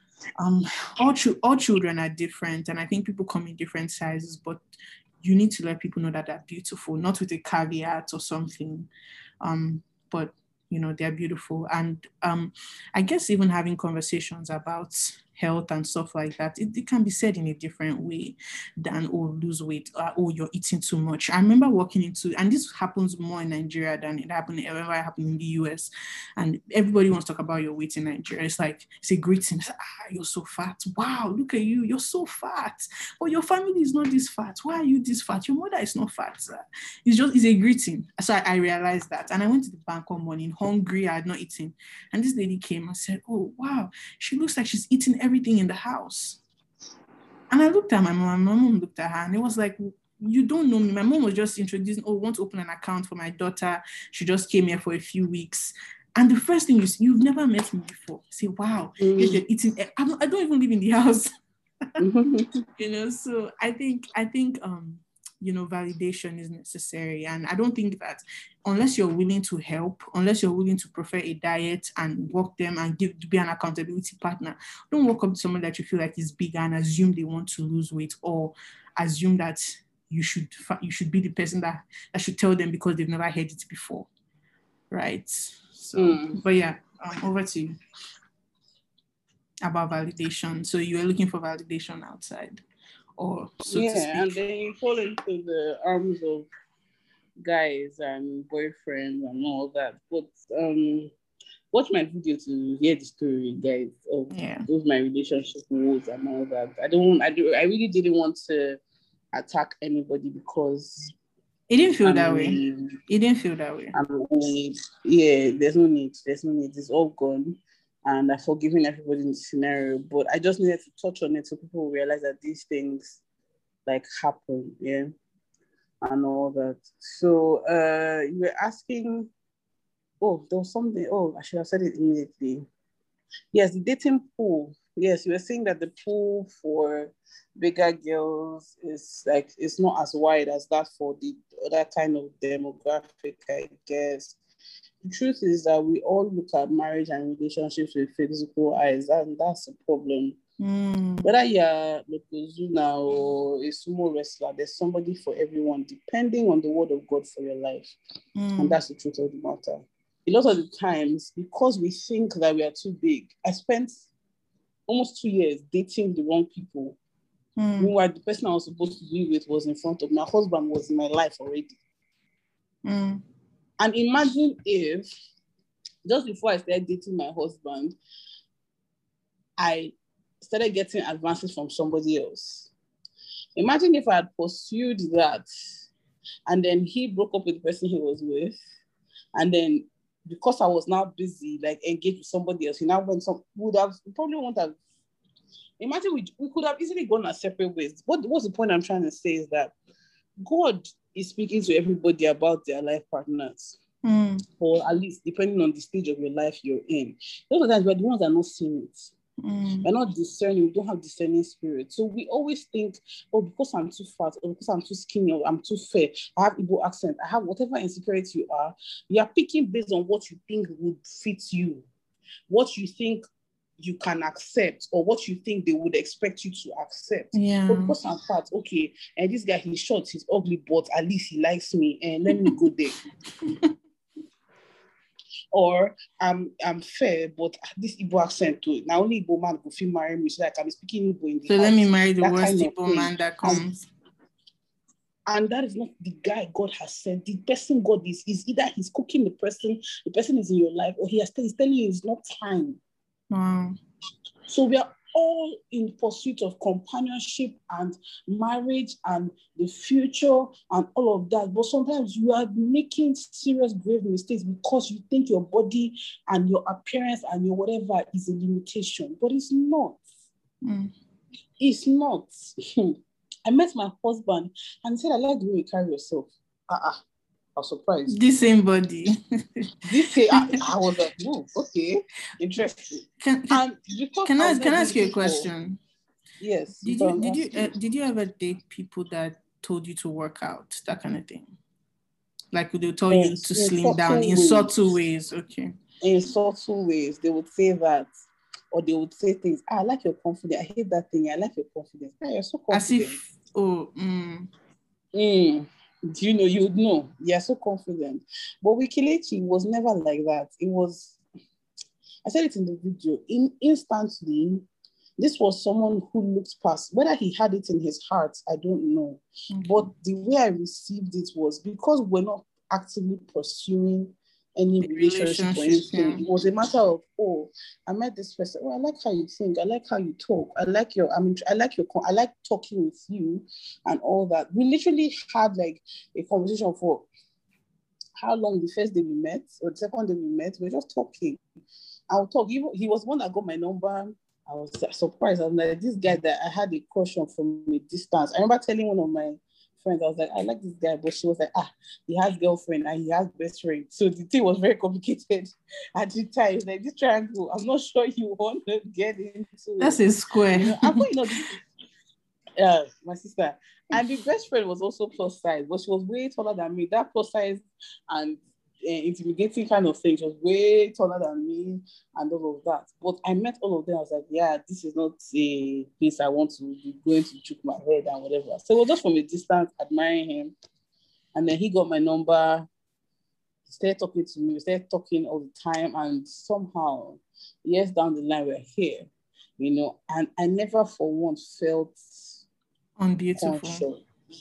um, all, ch- all children are different. And I think people come in different sizes, but you need to let people know that they're beautiful, not with a caveat or something. Um, but, you know, they're beautiful. And um, I guess even having conversations about health and stuff like that, it, it can be said in a different way than, oh, lose weight, or, oh, you're eating too much. I remember walking into, and this happens more in Nigeria than it happened, it happened in the U S, and everybody wants to talk about your weight in Nigeria. It's like, it's a greeting. It's like, ah, you're so fat. Wow, look at you, you're so fat. But your family is not this fat. Why are you this fat? Your mother is not fat. It's just, it's a greeting. So I, I realized that. And I went to the bank one morning, hungry, I had not eaten. And this lady came and said, oh, wow, she looks like she's eating everything in the house. And I looked at my mom, and my mom looked at her, and it was like, you don't know me. My mom was just introducing, oh, want to open an account for my daughter. She just came here for a few weeks. And the first thing you see, you've never met me before. Say, wow, mm. you're eating. I don't, I don't even live in the house. You know, so I think, I think, um, you know, validation is necessary. And I don't think that unless you're willing to help, unless you're willing to prefer a diet and work them and give to be an accountability partner, don't walk up to someone that you feel like is big and assume they want to lose weight, or assume that you should you should be the person that, that should tell them because they've never heard it before. Right. So, mm. but yeah, um, over to you about validation. So you were looking for validation outside, or so yeah, to speak. And then you fall into the arms of guys and boyfriends and all that. But um, watch my video to hear the story, guys, of yeah. those my relationship woes and all that. I don't. I do. I really didn't want to attack anybody because it didn't feel I'm, that way. It didn't feel that way. I'm, yeah, there's no need. There's no need. It's all gone. And I've forgiven everybody in the scenario, but I just needed to touch on it so people will realize that these things like happen, yeah, and all that. So uh, you were asking, oh, there was something, oh, I should have said it immediately. Yes, the dating pool. Yes, you were saying that the pool for bigger girls is like, it's not as wide as that for the other kind of demographic, I guess. The truth is that we all look at marriage and relationships with physical eyes, and that's a problem. Mm. Whether you're Yokozuna or a sumo wrestler, there's somebody for everyone, depending on the word of God for your life. Mm. And that's the truth of the matter. A lot of the times, because we think that we are too big, I spent almost two years dating the wrong people. Mm. Meanwhile, the person I was supposed to be with was in front of me. My husband was in my life already. Mm. And imagine if, just before I started dating my husband, I started getting advances from somebody else. Imagine if I had pursued that And then he broke up with the person he was with. And then because I was now busy, like engaged with somebody else, he now went some would have probably won't have. Imagine we, we could have easily gone our separate ways. What what's the point I'm trying to say is that God is speaking to everybody about their life partners. Mm. Or at least depending on the stage of your life you're in. Those are the times we're the ones that are not seeing it. Mm. We're not discerning, we don't have discerning spirit. So we always think, oh, because I'm too fat, or because I'm too skinny, or I'm too fair, I have Igbo accent, I have whatever insecurity you are, you are picking based on what you think would fit you, what you think you can accept, or what you think they would expect you to accept. Yeah. So because I'm fat, okay, and this guy, he's short, he's ugly, but at least he likes me, and let me go there. Or I'm I'm fair, but this Igbo accent too. Now only Igbo man could feel marry me, so that I can be speaking Igbo in the So house. let me marry the That worst kind of Igbo thing. man that comes. And, and that is not the guy God has sent. The person God is is either he's cooking the person, the person is in your life, or he has he's telling you it's not time. Wow. So we are all in pursuit of companionship and marriage and the future and all of that. But sometimes you are making serious grave mistakes because you think your body and your appearance and your whatever is a limitation. But it's not. Mm. It's not. I met my husband and he said, I like the way you carry yourself. Uh-uh. I was surprised. This same body. This same, I, I was like, oh, okay, interesting. Can, can, can I, I can I ask you a question? For, yes. Did you did you uh, did you ever date people that told you to work out, that kind of thing? Like they'll tell in, you to slim down in ways. subtle ways. Okay. In subtle ways, they would say that, or they would say things. Ah, I like your confidence. I hate that thing. I like your confidence. Ah, you're so confident. As if, oh, mm. Mm. Do you know, you would know. You're so confident. But with Kelechi, it was never like that. It was, I said it in the video, in instantly, this was someone who looked past, whether he had it in his heart, I don't know. Okay. But the way I received it was because we're not actively pursuing any relationship, relationship or anything. Yeah. It was a matter of, oh, I met this person. Oh, I like how you think. I like how you talk. I like your, I mean, I like your, I like talking with you and all that. We literally had like a conversation for how long? The first day we met or the second day we met, we were just talking. I'll talk. He, he was one that got my number. I was surprised. I was like, this guy that I had a crush on from a distance. I remember telling one of my friends, I was like, I like this guy, but she was like, ah, he has girlfriend and he has best friend. So the thing was very complicated at the time. Like this triangle, I'm not sure you want to get into. That's a square. You know, I thought, you know, this, uh, my sister. And the best friend was also plus size, but she was way taller than me. That plus size and uh, intimidating kind of thing, she was way taller than me and all of that. But I met all of them. I was like, yeah, this is not a place I want to be going to choke my head and whatever. So it was just from a distance admiring him. And then he got my number. He started talking to me. We started talking all the time. And somehow, years down the line, we're here. You know, and I never for once felt unbeautiful. Conscious.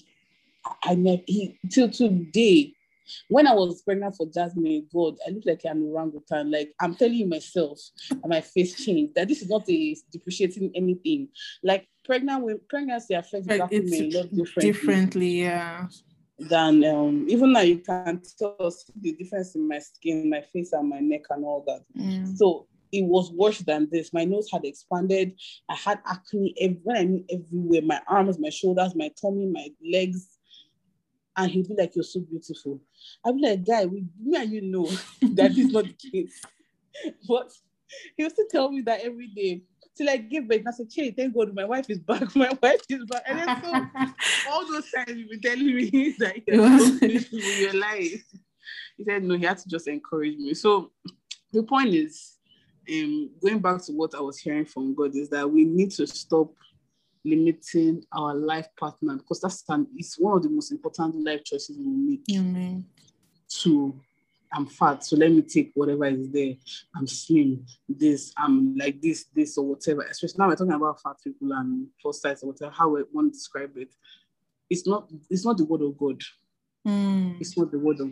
I never, he, till today, when I was pregnant for Jasmine, God, I look like an orangutan. Like, I'm telling you myself, and my face changed, that this is not a depreciating anything. Like, pregnant when pregnancy affects black women a lot differently. Differently, yeah. Than, um, even now you can tell the difference in my skin, my face, and my neck, and all that. Mm. So, it was worse than this. My nose had expanded. I had acne everywhere. I mean, everywhere. My arms, my shoulders, my tummy, my legs. And he'd be like, you're so beautiful. I'd be like, guy, we, me and you know that is not the case. But he used to tell me that every day. Till I gave birth, and I said, Che, thank God, my wife is back. My wife is back. And then so, all those times you've been telling me that you're so beautiful in your life. He said, no, he had to just encourage me. So the point is, um, going back to what I was hearing from God, is that we need to stop limiting our life partner, because that's an, it's one of the most important life choices we make. Mm-hmm. To, I'm fat, so let me take whatever is there. I'm slim, this, I'm like this, this, or whatever. Especially now we're talking about fat people and plus size or whatever, how we want to describe it. It's not, it's not the word of God. Mm. It's not the word of God.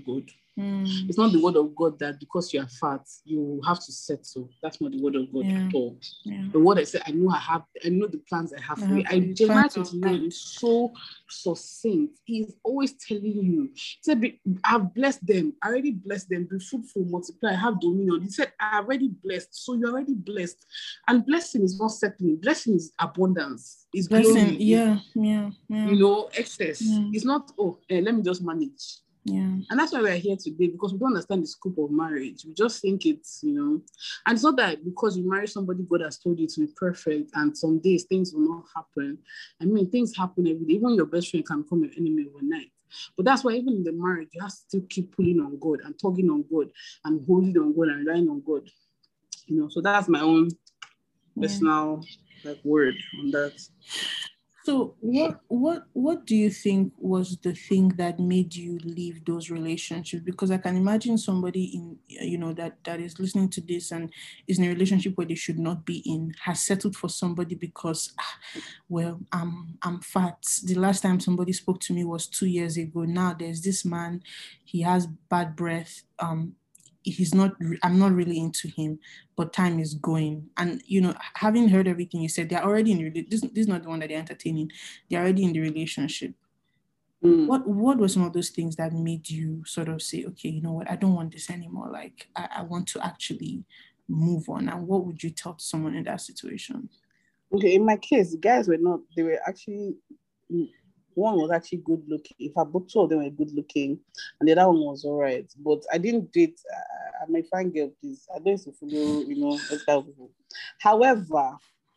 Mm. It's not the word of God that because you are fat, you have to settle. That's not the word of God yeah. at all. Yeah. The word I said, I know I have, I know the plans I have for you. I, Jeremiah twenty-nine is so succinct. He's always telling you, he said, I've blessed them. I already blessed them. Be fruitful, multiply, have dominion. He said, I already blessed. So you're already blessed. And blessing is not settling. Blessing is abundance. It's blessing. Glory. Yeah, yeah, yeah. You know, excess. Yeah. It's not, oh, eh, let me just manage. Yeah. And that's why we're here today, because we don't understand the scope of marriage. We just think it's, you know, and it's not that because you marry somebody, God has told you to be perfect, and some days things will not happen. I mean, things happen every day. Even your best friend can become your enemy overnight. But that's why even in the marriage, you have to still keep pulling on God and tugging on God and holding on God and relying on God. You know, so that's my own personal like word on that. So what what what do you think was the thing that made you leave those relationships? Because I can imagine somebody in, you know, that that is listening to this and is in a relationship where they should not be in, has settled for somebody because, well, I'm I'm fat. The last time somebody spoke to me was two years ago. Now there's this man, he has bad breath. Um, he's not, I'm not really into him, but time is going. And, you know, having heard everything you said, they're already in, this, this is not the one that they're entertaining. They're already in the relationship. Mm. What what were some of those things that made you sort of say, okay, you know what, I don't want this anymore. Like, I, I want to actually move on. And what would you tell someone in that situation? Okay, in my case, the guys were not, they were actually, one was actually good looking. In fact, both two of them were good looking, and the other one was all right. But I didn't date, uh, I'm a fine girl, please. I don't used to follow, you know, those kind of people. However,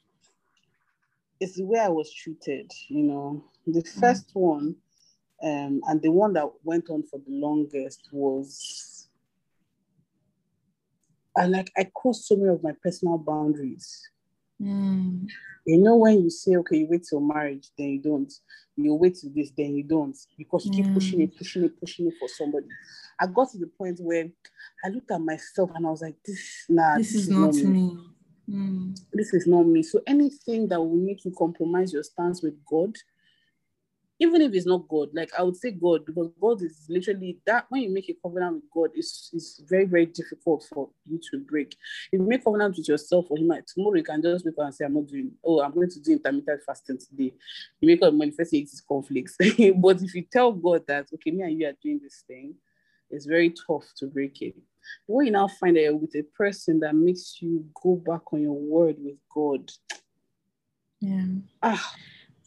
it's the way I was treated, you know. The first mm. one, um, and the one that went on for the longest was, I like, I crossed so many of my personal boundaries. Mm. You know, when you say, okay, you wait till marriage, then you don't. You wait till this, then you don't. Because you keep mm. pushing it, pushing it, pushing it for somebody. I got to the point where I looked at myself and I was like, this, nah, this, this is, is not, not me. me. Mm. This is not me. So anything that will make you compromise your stance with God, even if it's not God, like I would say God, because God is literally that. When you make a covenant with God, it's, it's very, very difficult for you to break. If you make a covenant with yourself or him, like tomorrow you can just wake up and say, I'm not doing, oh, I'm going to do intermittent fasting today. You make a manifest these conflicts. But if you tell God that, okay, me and you are doing this thing, it's very tough to break it. But when you now find that you're with a person that makes you go back on your word with God, yeah. ah,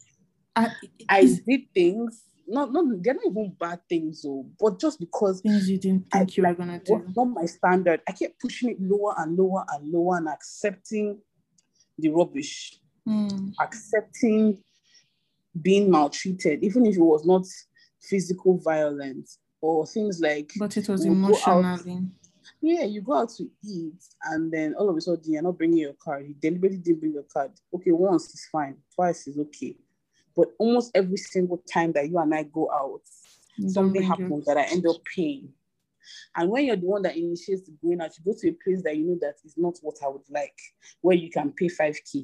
I, I did things, not, not, they're not even bad things, though, but just because things you didn't think I, you like, were going to do. Not my standard. I kept pushing it lower and lower and lower and accepting the rubbish, mm. accepting being maltreated, even if it was not physical violence or things like. But it was emotionally. Yeah, you go out to eat and then all of a sudden you're not bringing your card. You deliberately didn't bring your card. Okay, once is fine, twice is okay. But almost every single time that you and I go out, you something happens that I end up paying. And when you're the one that initiates the going out, you go to a place that you know that is not what I would like, where you can pay five K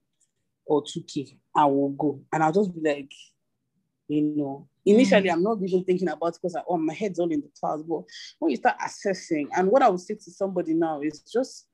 or two K, I will go. And I'll just be like, you know, initially mm. I'm not even thinking about it because I, oh, my head's all in the clouds. But when you start assessing, and what I would say to somebody now is just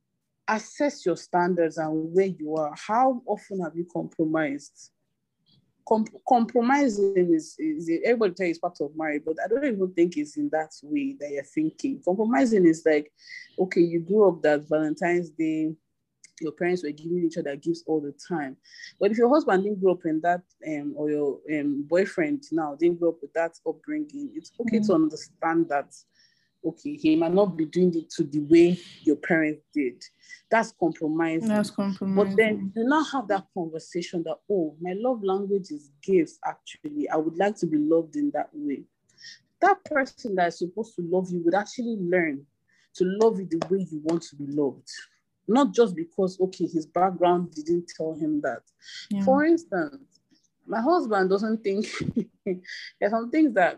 assess your standards and where you are. How often have you compromised? Com- compromising is, is everybody tell you it's part of marriage, but I don't even think it's in that way that you're thinking. Compromising is like, okay, you grew up that Valentine's Day, your parents were giving each other gifts all the time. But if your husband didn't grow up in that, um, or your um, boyfriend now didn't grow up with that upbringing, it's okay mm. to understand that, okay, he might not be doing it to the way your parents did. That's compromising. That's compromising. But then you now have that conversation that, oh, my love language is gifts, actually. I would like to be loved in that way. That person that is supposed to love you would actually learn to love you the way you want to be loved. Not just because, okay, his background didn't tell him that. Yeah. For instance, my husband doesn't think, there's some things that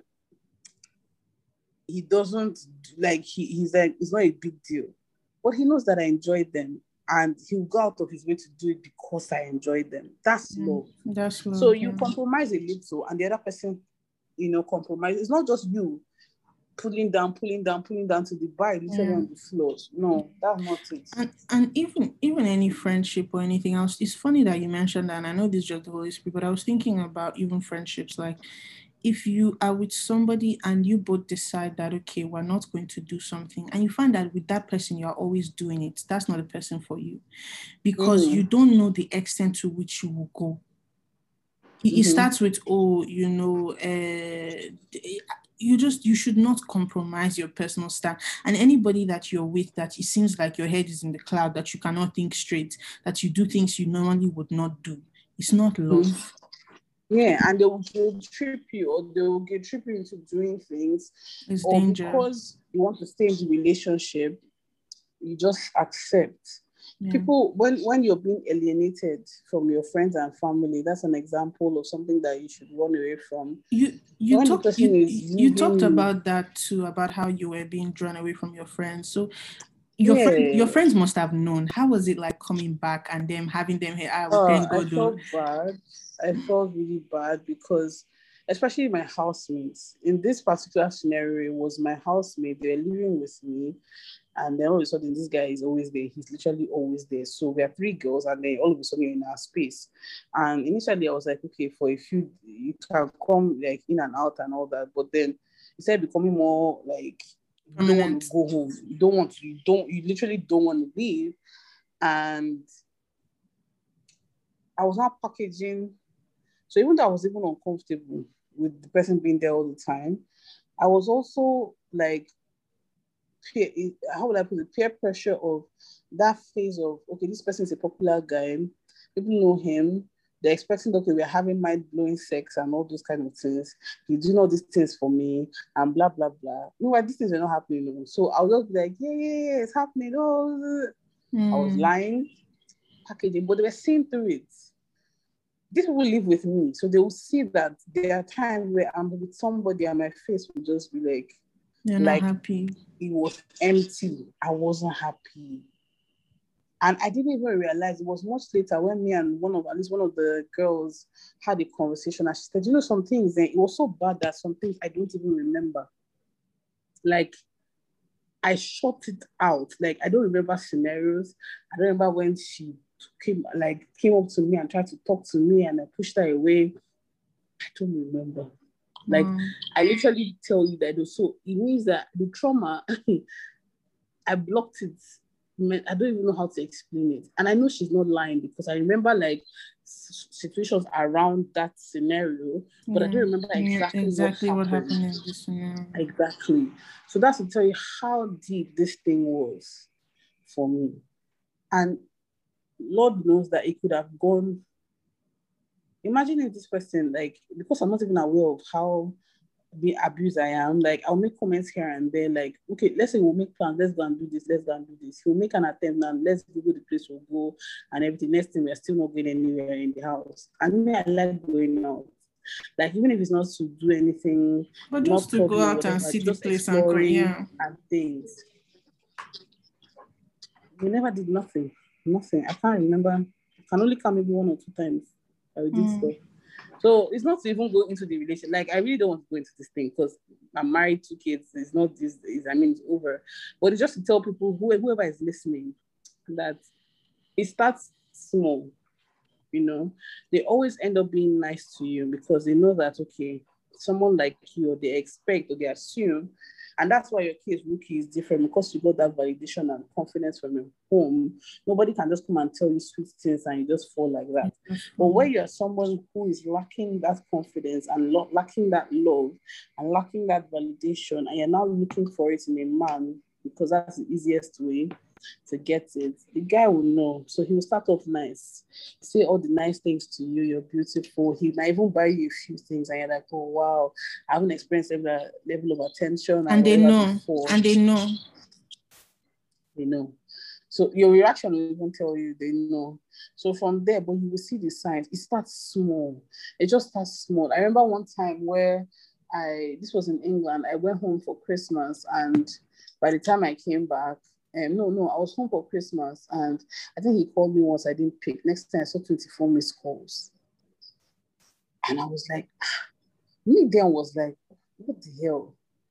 he doesn't, like, he, he's like, it's not a big deal. But he knows that I enjoy them. And he'll go out of his way to do it because I enjoy them. That's mm, love. That's love. So you yeah. compromise a little and the other person, you know, compromise. It's not just you. pulling down, pulling down, pulling down to the bar, literally yeah. on the floor. No, that's not it. And and even even any friendship or anything else, it's funny that you mentioned that, and I know this is just the Holy Spirit, but I was thinking about even friendships. Like, if you are with somebody and you both decide that, okay, we're not going to do something, and you find that with that person you're always doing it, that's not a person for you, because mm. you don't know the extent to which you will go. It, mm-hmm. it starts with, oh, you know, uh, you just, you should not compromise your personal stuff. And anybody that you're with, that it seems like your head is in the cloud, that you cannot think straight, that you do things you normally would not do, it's not love. Mm-hmm. Yeah, and they will guilt trip you, or they will guilt trip you into doing things. It's or danger. Because you want to stay in the relationship, you just accept. Yeah. People, when, when you're being alienated from your friends and family, that's an example of something that you should run away from. You you when talked you, you talked about that too, about how you were being drawn away from your friends. So your yeah. friend, your friends must have known. How was it like coming back and them having them here? I, uh, thank God, I felt bad. I felt really bad because, especially my housemates, in this particular scenario, it was my housemate. They were living with me. And then all of a sudden, this guy is always there. He's literally always there. So we are three girls, and then all of a sudden, you're in our space. And initially, I was like, okay, for a few, you can come like in and out and all that. But then it started becoming more like, you don't want to go home. You don't want to, you don't, you literally don't want to leave. And I was not packaging. So even though I was even uncomfortable with the person being there all the time, I was also like, peer, how would I put it, peer pressure of that phase of, okay, this person is a popular guy, people know him, they're expecting, okay, we're having mind-blowing sex and all those kind of things, he's doing all these things for me, and blah, blah, blah. Meanwhile, these things are not happening. So I was just like, yeah, yeah, yeah, it's happening. Oh. Mm. I was lying, packaging, but they were seeing through it. These people live with me, so they will see that there are times where I'm with somebody and my face will just be like, You're like, not happy. It was empty. I wasn't happy. And I didn't even realize, it was much later when me and one of, at least one of the girls had a conversation, and she said, you know, some things, it was so bad that some things I don't even remember. Like, I shut it out. Like, I don't remember scenarios. I don't remember when she came, like, came up to me and tried to talk to me and I pushed her away. I don't remember. Like, mm. I literally tell you that. So it means that the trauma, I blocked it. I don't even know how to explain it. And I know she's not lying, because I remember like situations around that scenario, but yeah. I don't remember exactly, yeah, exactly what what happened. happened in this scenario. Exactly. So that's to tell you how deep this thing was for me. And Lord knows that it could have gone. Imagine if this person, like, because I'm not even aware of how the abused I am, like, I'll make comments here and there, like, okay, let's say we'll make plans, let's go and do this, let's go and do this. He'll make an attempt and let's Google the place we'll go and everything. Next thing, we're still not going anywhere in the house. And me, I like going out. Like, even if it's not to do anything, but just to go out whatever, and see the place and go, yeah. And things. We never did nothing. Nothing. I can't remember. I can only come maybe one or two times that we did mm. stuff. So it's not to even go into the relation. Like, I really don't want to go into this thing because I'm married, two kids. It's not this, it's, I mean, it's over. But it's just to tell people, who, whoever is listening, that it starts small, you know. They always end up being nice to you because they know that, okay, someone like you, or they expect or they assume. And that's why your case, Rookie, is different, because you got that validation and confidence from your home. Nobody can just come and tell you sweet things and you just fall like that. Mm-hmm. But when you're someone who is lacking that confidence and lo- lacking that love and lacking that validation, and you're now looking for it in a man, because that's the easiest way to get it, the guy will know. So he will start off nice, say all the nice things to you, you're beautiful. He might even buy you a few things and you're like, oh wow, I haven't experienced that level of attention. And, and they know before. and they know they know so your reaction will even tell you they know. So from there, but you will see the signs. It starts small. It just starts small. I remember one time where I this was in England. I went home for Christmas, and by the time I came back, Um, no, no, I was home for Christmas, and I think he called me once. I didn't pick. Next time I saw twenty-four missed calls. And I was like, ah. Me then was like, what the hell?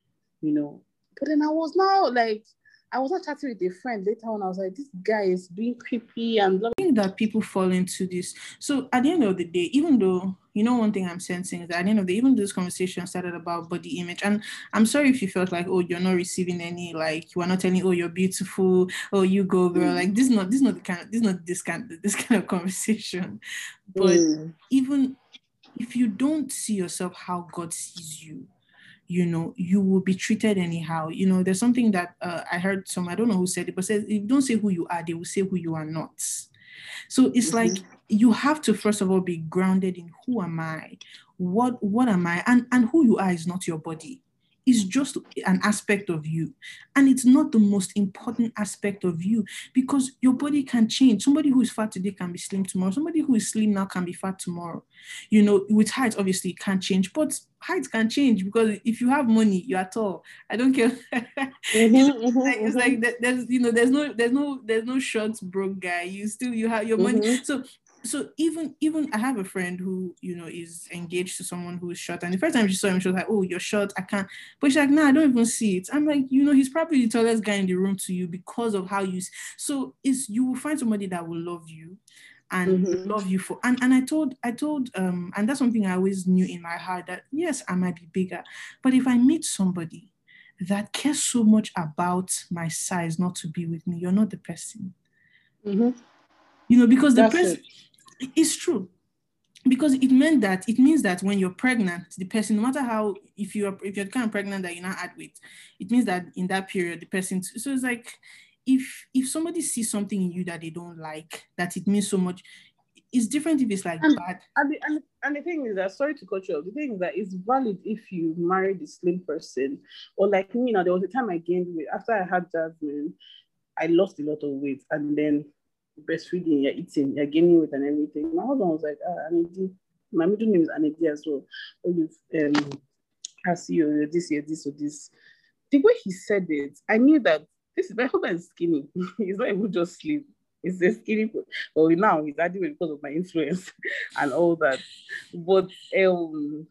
you know. But then I was now like, I was not chatting with a friend later on. I was like, this guy is being creepy and blah. I think that people fall into this. So at the end of the day, even though, you know, one thing I'm sensing is that at the end of the day, even this conversation started about body image. And I'm sorry if you felt like, oh, you're not receiving any, like, you are not telling, oh, you're beautiful, oh, you go, girl. Mm. Like, this is not, this is not the kind of, this is not this kind of, this kind of conversation. But mm. even if you don't see yourself how God sees you, you know, you will be treated anyhow. You know, there's something that uh, I heard some, I don't know who said it, but says, if you don't say who you are, they will say who you are not. So it's mm-hmm. like, you have to, first of all, be grounded in who am I? What, what am I? And, and who you are is not your body. It's just an aspect of you. And it's not the most important aspect of you, because your body can change. Somebody who is fat today can be slim tomorrow. Somebody who is slim now can be fat tomorrow. You know, with height, obviously it can't change, but height can change, because if you have money, you are tall. I don't care. Mm-hmm, you know, mm-hmm, like, it's mm-hmm. like there's, you know, there's no, there's no, there's no short broke guy. You still, you have your money. Mm-hmm. So So even even I have a friend who, you know, is engaged to someone who is short, and the first time she saw him, she was like, oh, you're short, I can't. But she's like, no, nah, I don't even see it. I'm like, you know, he's probably the tallest guy in the room to you because of how you. So it's, you will find somebody that will love you and mm-hmm. love you for. And, and I told I told um and that's something I always knew in my heart, that yes, I might be bigger, but if I meet somebody that cares so much about my size not to be with me, you're not the person. Mm-hmm. You know, because the that's person. It. It's true, because it meant that it means that when you're pregnant, the person, no matter how, if you're if you're kind of pregnant that you're not add weight, it means that in that period the person. So it's like, if if somebody sees something in you that they don't like, that it means so much. It's different if it's like and, bad. And the, and, and the thing is that, sorry to cut you off, the thing is that it's valid if you marry the slim person, or like me. Now there was a time I gained weight after I had Jasmine. I lost a lot of weight, and then breastfeeding, you're eating, you're gaining weight and everything. My husband was like, ah, Anedi. My middle name is Anedi as well. Oh, you've um, has you this year, this or this. The way he said it, I knew that this is my husband is skinny. He's not even just slim. He's a skinny. Well, now he's adding because of my influence and all that. But um,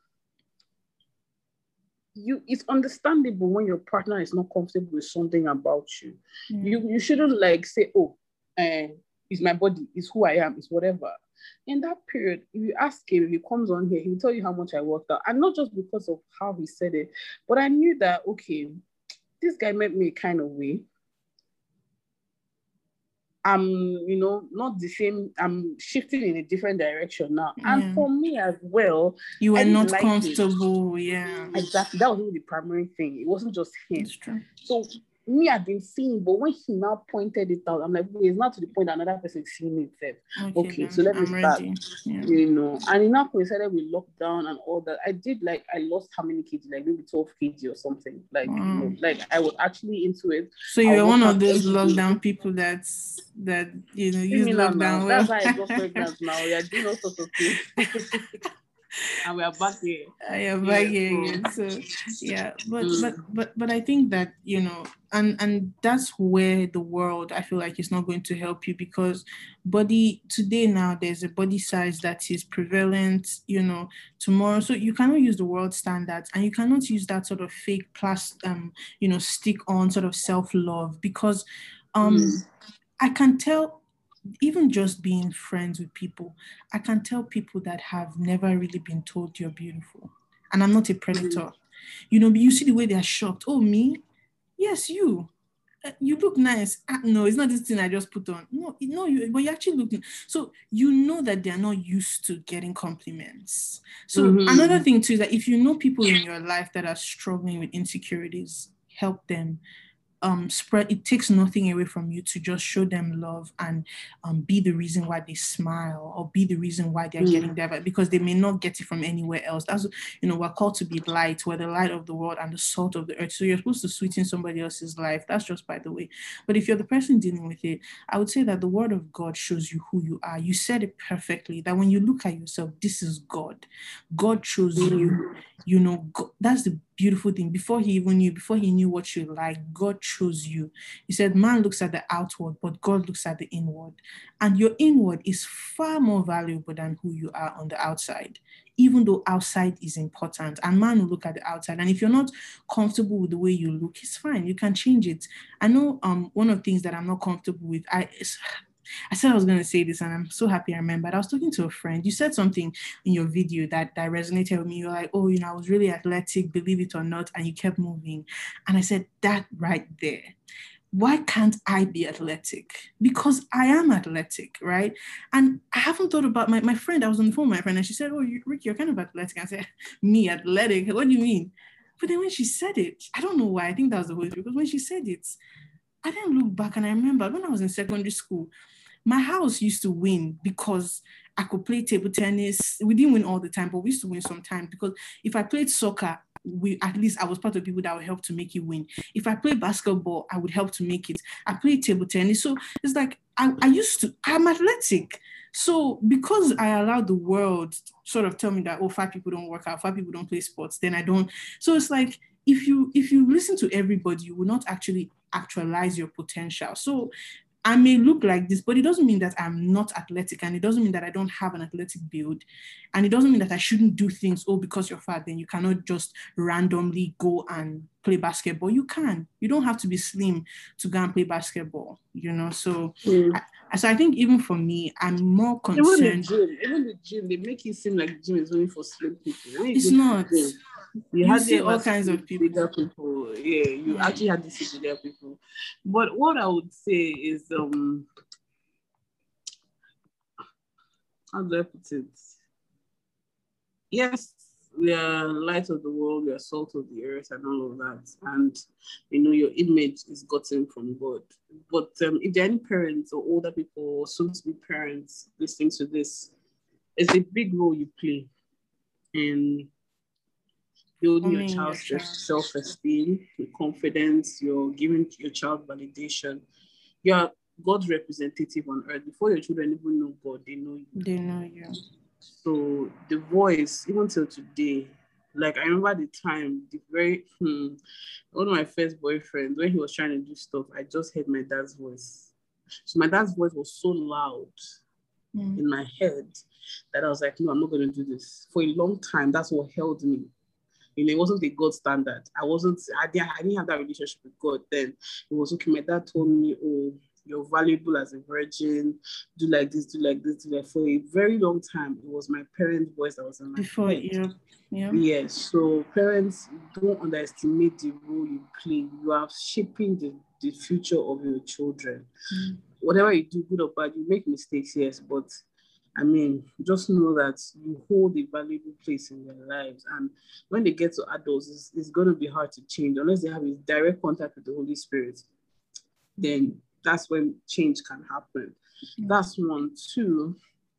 you, it's understandable when your partner is not comfortable with something about you. Mm. You you shouldn't like say, oh, uh, it's my body, it's who I am, it's whatever. In that period, if you ask him, if he comes on here, he'll tell you how much I worked out. And not just because of how he said it, but I knew that, okay, this guy met me a kind of way. I'm, you know, not the same, I'm shifting in a different direction now. Yeah. And for me as well, you were not like comfortable, it. Yeah. Exactly. That was really the primary thing. It wasn't just him. That's true. So me, I've been seeing, but when he now pointed it out, I'm like, well, it's not to the point that another person is seeing it. Okay, okay so let me I'm start. Yeah. You know, and enough coincided with lockdown and all that. I did like, I lost how many kids? Like maybe twelve kids or something. Like, wow. You know, like I was actually into it. So you were one of those lockdown people that's that you know use lockdown. Well. That's why I got pregnant now. We are doing all sorts of things. And we are back here. I am back here. So yeah, but mm. but but but I think that, you know, and and that's where the world, I feel like, is not going to help you, because body today now there's a body size that is prevalent, you know, tomorrow. So you cannot use the world standards, and you cannot use that sort of fake plus um you know stick on sort of self-love, because um mm. I can tell. Even just being friends with people, I can tell people that have never really been told you're beautiful. And I'm not a predator. Mm-hmm. You know, you see the way they're shocked. Oh, me? Yes, you. Uh, you look nice. Uh, no, it's not this thing I just put on. No, no, you, but you actually look. So you know that they're not used to getting compliments. So mm-hmm. another thing too is that if you know people in your life that are struggling with insecurities, help them. Um, spread. It takes nothing away from you to just show them love and um, be the reason why they smile, or be the reason why they're mm. getting there, because they may not get it from anywhere else. That's, you know, we're called to be light. We're the light of the world and the salt of the earth. So you're supposed to sweeten somebody else's life. That's just by the way. But if you're the person dealing with it, I would say that the word of God shows you who you are. You said it perfectly, that when you look at yourself, this is God. God chose mm. you. You know, God, that's the beautiful thing. Before he even knew, before he knew what you like, God chose you. He said, man looks at the outward, but God looks at the inward. And your inward is far more valuable than who you are on the outside. even though outside is important, and man will look at the outside. And if you're not comfortable with the way you look, it's fine. You can change it. I know um one of the things that I'm not comfortable with, I I said I was going to say this, and I'm so happy I remembered. I was talking to a friend. You said something in your video that, that resonated with me. You're like, oh, you know, I was really athletic, believe it or not, and you kept moving. And I said, that right there. Why can't I be athletic? Because I am athletic, right? And I haven't thought about my, my friend. I was on the phone with my friend, and she said, oh, you, Rick, you're kind of athletic. I said, me, athletic? What do you mean? But then when she said it, I don't know why. I think that was the Holy Spirit, because when she said it, I didn't look back, and I remember when I was in secondary school, my house used to win because I could play table tennis. We didn't win all the time, but we used to win sometimes, because if I played soccer, we at least I was part of people that would help to make you win. If I play basketball, I would help to make it. I played table tennis. So it's like I, I used to, I'm athletic. So because I allowed the world sort of tell me that, oh, fat people don't work out, fat people don't play sports, then I don't. So it's like, if you if you listen to everybody, you will not actually actualize your potential. So I may look like this, but it doesn't mean that I'm not athletic, and it doesn't mean that I don't have an athletic build, and it doesn't mean that I shouldn't do things. Oh, because you're fat, then you cannot just randomly go and play basketball. You can. You don't have to be slim to go and play basketball, you know? So, mm. I, so I think even for me, I'm more concerned. Even the gym, even the gym, they make it seem like the gym is only for slim people. It's not. You, you, you see all kinds of people. Bigger people. Yeah, you yeah. actually had to see bigger people. But what I would say is, um, how do I put it? Yes, we are light of the world, we are salt of the earth, and all of that. And you know, your image is gotten from God. But um, if there are any parents or older people or soon-to-be parents listening to this, it's a big role you play in building your child's your child. self-esteem, your confidence, you're giving your child validation. You're God's representative on earth. Before your children even know God, they know you. They know you. So the voice, even till today, like I remember the time, the very, hmm, one of my first boyfriends, when he was trying to do stuff, I just heard my dad's voice. So my dad's voice was so loud mm. in my head that I was like, no, I'm not going to do this. For a long time, that's what held me. You know, it wasn't a God standard. I wasn't, I didn't, I didn't have that relationship with God then. It was okay. My dad told me, oh, you're valuable as a virgin, do like this, do like this, do like. For a very long time, it was my parents' voice that was in my Before, head. yeah. Yeah. Yes, so parents, don't underestimate the role you play. You are shaping the, the future of your children. Mm. Whatever you do, good or bad, you make mistakes, yes, but I mean, just know that you hold a valuable place in their lives. And when they get to adults, it's, it's going to be hard to change unless they have a direct contact with the Holy Spirit. Then that's when change can happen. Mm-hmm. That's one. Two,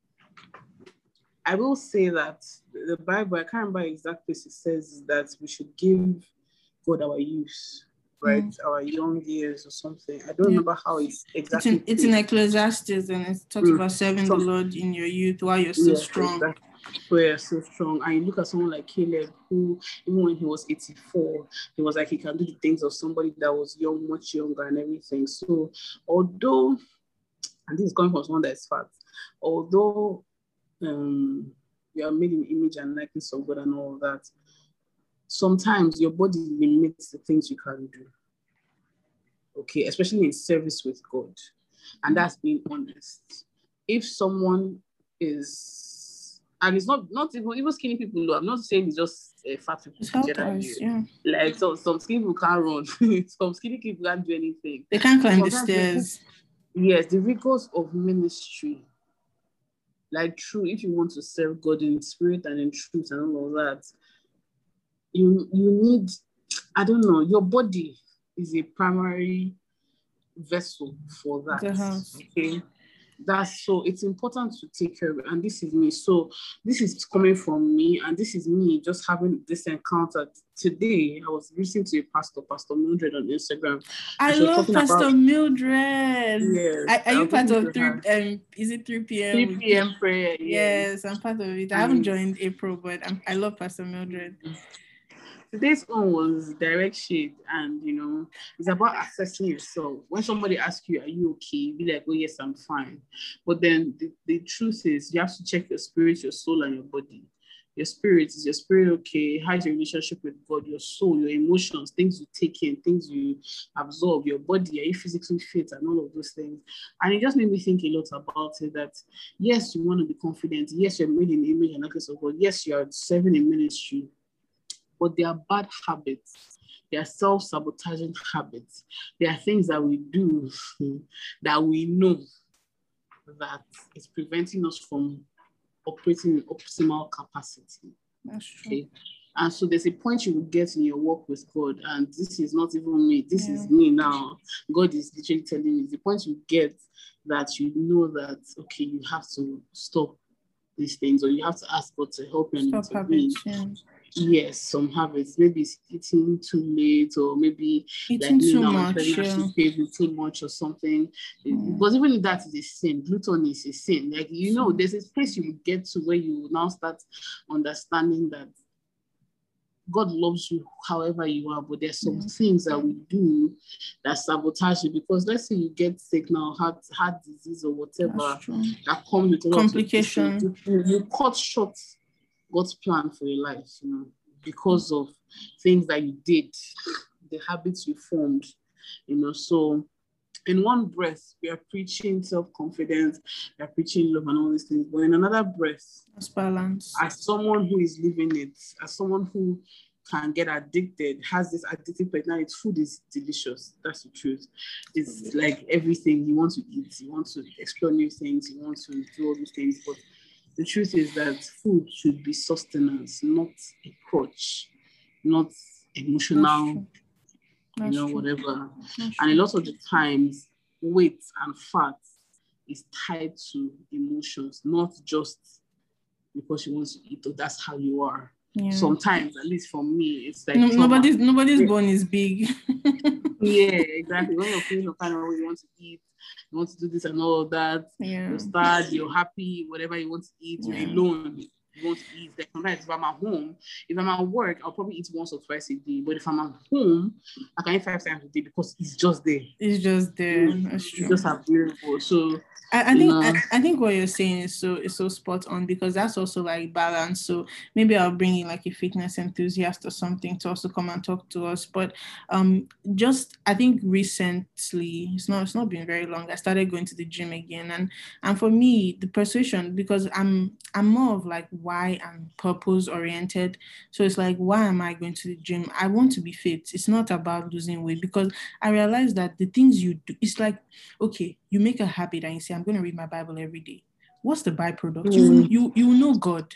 I will say that the Bible, I can't remember the exact place it says that we should give God our youth, right? Mm-hmm. Our young years or something. I don't yeah. remember how it's exactly. It's in, it's in Ecclesiastes, and it talks mm-hmm. about serving so, the Lord in your youth while you're still yes, strong. Exactly. We're so strong. And you look at someone like Caleb, who even when he was eighty-four, he was like he can do the things of somebody that was young, much younger and everything. So although, and this is coming from someone that is fat, although um, you are made in the image and likeness of God and all of that, sometimes your body limits the things you can do. Okay, especially in service with God. And that's being honest. If someone is, and it's not not even even skinny people. I'm not saying it's just uh, fat people. Us, yeah. Like so, some skinny people can't run. Some skinny people can't do anything. They can't climb Sometimes the stairs. People, yes, the rigors of ministry. Like true, if you want to serve God in spirit and in truth and all of that, you you need. I don't know. Your body is a primary vessel for that. The house. Okay. That's so it's important to take care of it. And this is me. So this is coming from me, and this is me just having this encounter. Today, I was listening to a pastor, Pastor Mildred on Instagram. I love Pastor about, Yes. Mildred. Are, are you part of three um is it three p.m.? three p.m. prayer. Yes. yes, I'm part of it. I haven't joined April, but I'm, I love Pastor Mildred. Today's one was direct shade, and you know, it's about assessing yourself. When somebody asks you, are you okay? Be like, oh yes, I'm fine. But then the, the truth is you have to check your spirit, your soul, and your body. Your spirit, is your spirit okay? How is your relationship with God? Your soul, your emotions, things you take in, things you absorb, your body, are you physically fit, and all of those things. And it just made me think a lot about it, that yes, you want to be confident. Yes, you're made in the image and likeness of God. Yes, you are serving in ministry, but they are bad habits. They are self-sabotaging habits. There are things that we do that we know that is preventing us from operating in optimal capacity. That's true. Okay. And so there's a point you will get in your work with God, and this is not even me, this yeah. is me now. God is literally telling me the point you get that you know that, okay, you have to stop these things, or you have to ask God to help you and intervene. Yes, some habits. Maybe it's eating too late, or maybe eating like too now, much, yeah. too much or something. Mm. Because even if that is a sin, gluttony is a sin. Like, you know, there's a place you will get to where you will now start understanding that God loves you however you are, but there's some mm. things that we do that sabotage you. Because let's say you get sick now, heart, heart disease or whatever that comes with a lot complication. Of you, you cut short God's plan for your life, you know, because of things that you did, the habits you formed, you know. So in one breath, we are preaching self-confidence, we are preaching love and all these things, but in another breath, that's balance. As someone who is living it, as someone who can get addicted, has this addictive personality, food is delicious. That's the truth. It's like everything. You want to eat, you want to explore new things, you want to do all these things, but the truth is that food should be sustenance, not a crutch, not emotional, you know, true. whatever. That's and true. A lot of the times, weight and fat is tied to emotions, not just because you want to eat, or that's how you are. Yeah. Sometimes, at least for me, it's like no, nobody's nobody's yeah. bone is big. Yeah, exactly. When you're feeling the kind of way you want to eat, you want to do this and all of that. Yeah. You're sad, you're happy, whatever you want to eat, yeah. you're alone, you want to eat. Like sometimes if I'm at home, if I'm at work, I'll probably eat once or twice a day. But if I'm at home, I can eat five times a day because it's just there. It's just there. You know, That's true. It's just available. So I, I think I, I think what you're saying is so is so spot on, because that's also like balance. So maybe I'll bring in like a fitness enthusiast or something to also come and talk to us. But um, just I think recently, it's not it's not been very long, I started going to the gym again, and and for me the persuasion, because I'm I'm more of like why and purpose oriented. So it's like, why am I going to the gym? I want to be fit. It's not about losing weight, because I realize that the things you do, it's like, okay, you make a habit and you say, I'm going to read my Bible every day. What's the byproduct? Mm. You, you, you know God.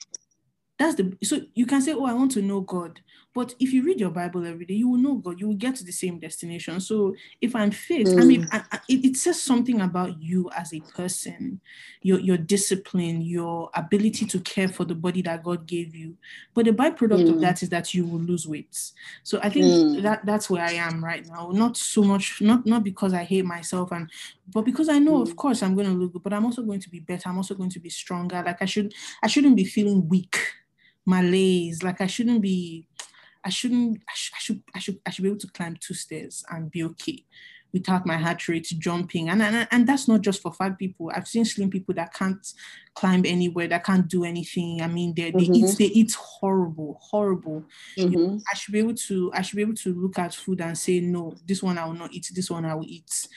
That's the, so you can say, oh, I want to know God. But if you read your Bible every day, you will know God. You will get to the same destination. So if I'm fit, mm. I mean, I, I, it, it says something about you as a person, your, your discipline, your ability to care for the body that God gave you. But the byproduct mm. of that is that you will lose weight. So I think mm. that that's where I am right now. Not so much, not, not because I hate myself, and but because I know, mm. of course, I'm going to look good, but I'm also going to be better. I'm also going to be stronger. Like I should, I shouldn't be feeling weak. Malaise, like I shouldn't be, I shouldn't, I, sh- I should, I should, I should be able to climb two stairs and be okay without my heart rate jumping. And, and and that's not just for fat people. I've seen slim people that can't climb anywhere, that can't do anything. I mean, they, they mm-hmm. eat, they eat horrible, horrible. Mm-hmm. You know, I should be able to, I should be able to look at food and say, no, this one I will not eat, this one I will eat.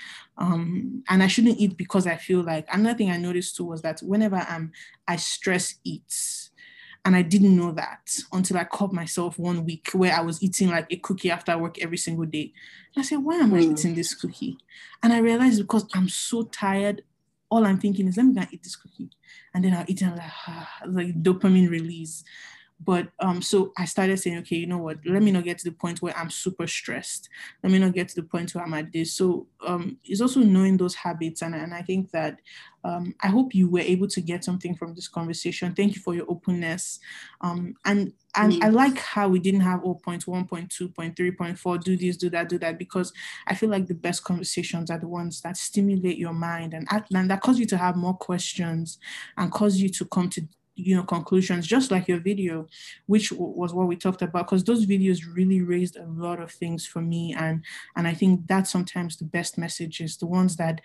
Um, and I shouldn't eat because I feel like, another thing I noticed too was that whenever I'm, I stress eat. And I didn't know that until I caught myself one week where I was eating like a cookie after work every single day. And I said, why am I mm. eating this cookie? And I realized because I'm so tired, all I'm thinking is, let me go and eat this cookie. And then I'll eat it and I'm like, ah, like dopamine release. But um, so I started saying, okay, you know what? Let me not get to the point where I'm super stressed. Let me not get to the point where I'm at this. So um, it's also knowing those habits. And, and I think that um, I hope you were able to get something from this conversation. Thank you for your openness. Um, and and mm. I like how we didn't have oh, point one, point two, point three, point four, do this, do that, do that, because I feel like the best conversations are the ones that stimulate your mind and, and that cause you to have more questions and cause you to come to you know, conclusions, just like your video, which w- was what we talked about, because those videos really raised a lot of things for me. And, and I think that's sometimes the best messages, the ones that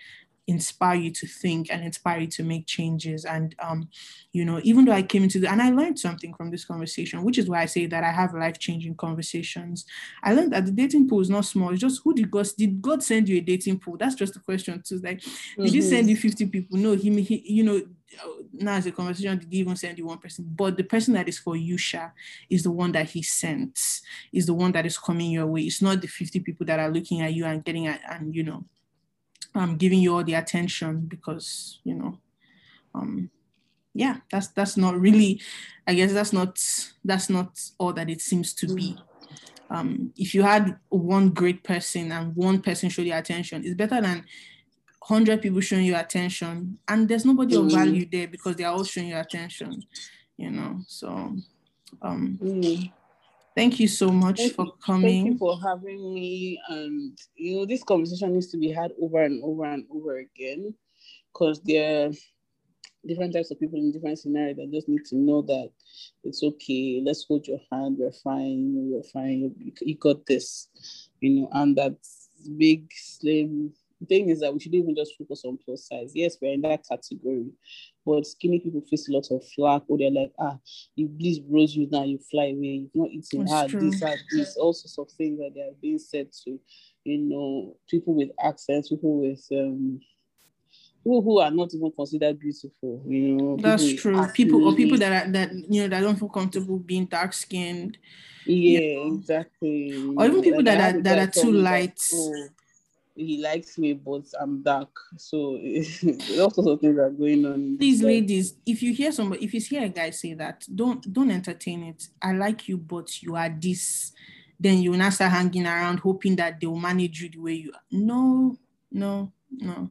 inspire you to think and inspire you to make changes. And, um, you know, even though I came into the, and I learned something from this conversation, which is why I say that I have life-changing conversations. I learned that the dating pool is not small. It's just, who did God, did God send you a dating pool? That's just the question too. Like, mm-hmm. Did he send you fifty people? No, he, he you know, now as a conversation, did he even send you one person? But the person that is for you, Sha, is the one that he sent, is the one that is coming your way. It's not the fifty people that are looking at you and getting at, and, you know, um, giving you all the attention because, you know, um, yeah, that's that's not really, I guess that's not that's not all that it seems to be. Um, if you had one great person and one person showed you attention, it's better than one hundred people showing you attention and there's nobody mm. of value there because they are all showing you attention, you know. So um, mm. thank you so much thank for you. coming. Thank you for having me. And, you know, this conversation needs to be had over and over and over again because there are different types of people in different scenarios that just need to know that it's okay. Let's hold your hand. We're fine. We're fine. You, you got this, you know, and that big, slim thing is that we should even just focus on plus size. Yes, we're in that category, but skinny people face a lot of flack. Or they're like, ah, you please bros you now, you fly away. You've not eaten hard. This, hard, this, all sorts of things that they are being said to, you know, people with accents, people with um. people who are not even considered beautiful, you know. That's true. Acne. People or people that are that you know that don't feel comfortable being dark skinned. Yeah, you know. Exactly. Or even people like that are that are too light. That, oh, he likes me, but I'm dark. So all sorts of things are going on. Please, ladies, if you hear somebody, if you hear a guy say that, don't don't entertain it. I like you, but you are this. Then you will not start hanging around hoping that they will manage you the way you are. No, no, no.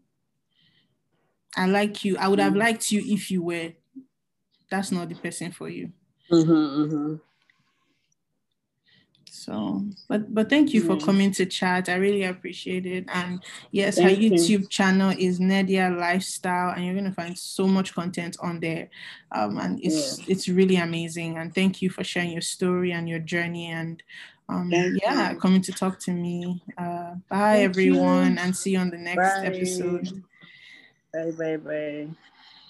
I like you. I would have liked you if you were. That's not the person for you. Mm-hmm, mm-hmm. So, but but thank you for coming to chat. I really appreciate it. And yes, thank her YouTube you. channel is Nadia Lifestyle, and you're gonna find so much content on there. Um, and it's yeah. it's really amazing. And thank you for sharing your story and your journey. And um, yeah, you. coming to talk to me. Uh, bye thank everyone, you. and see you on the next bye. episode. Bye bye bye.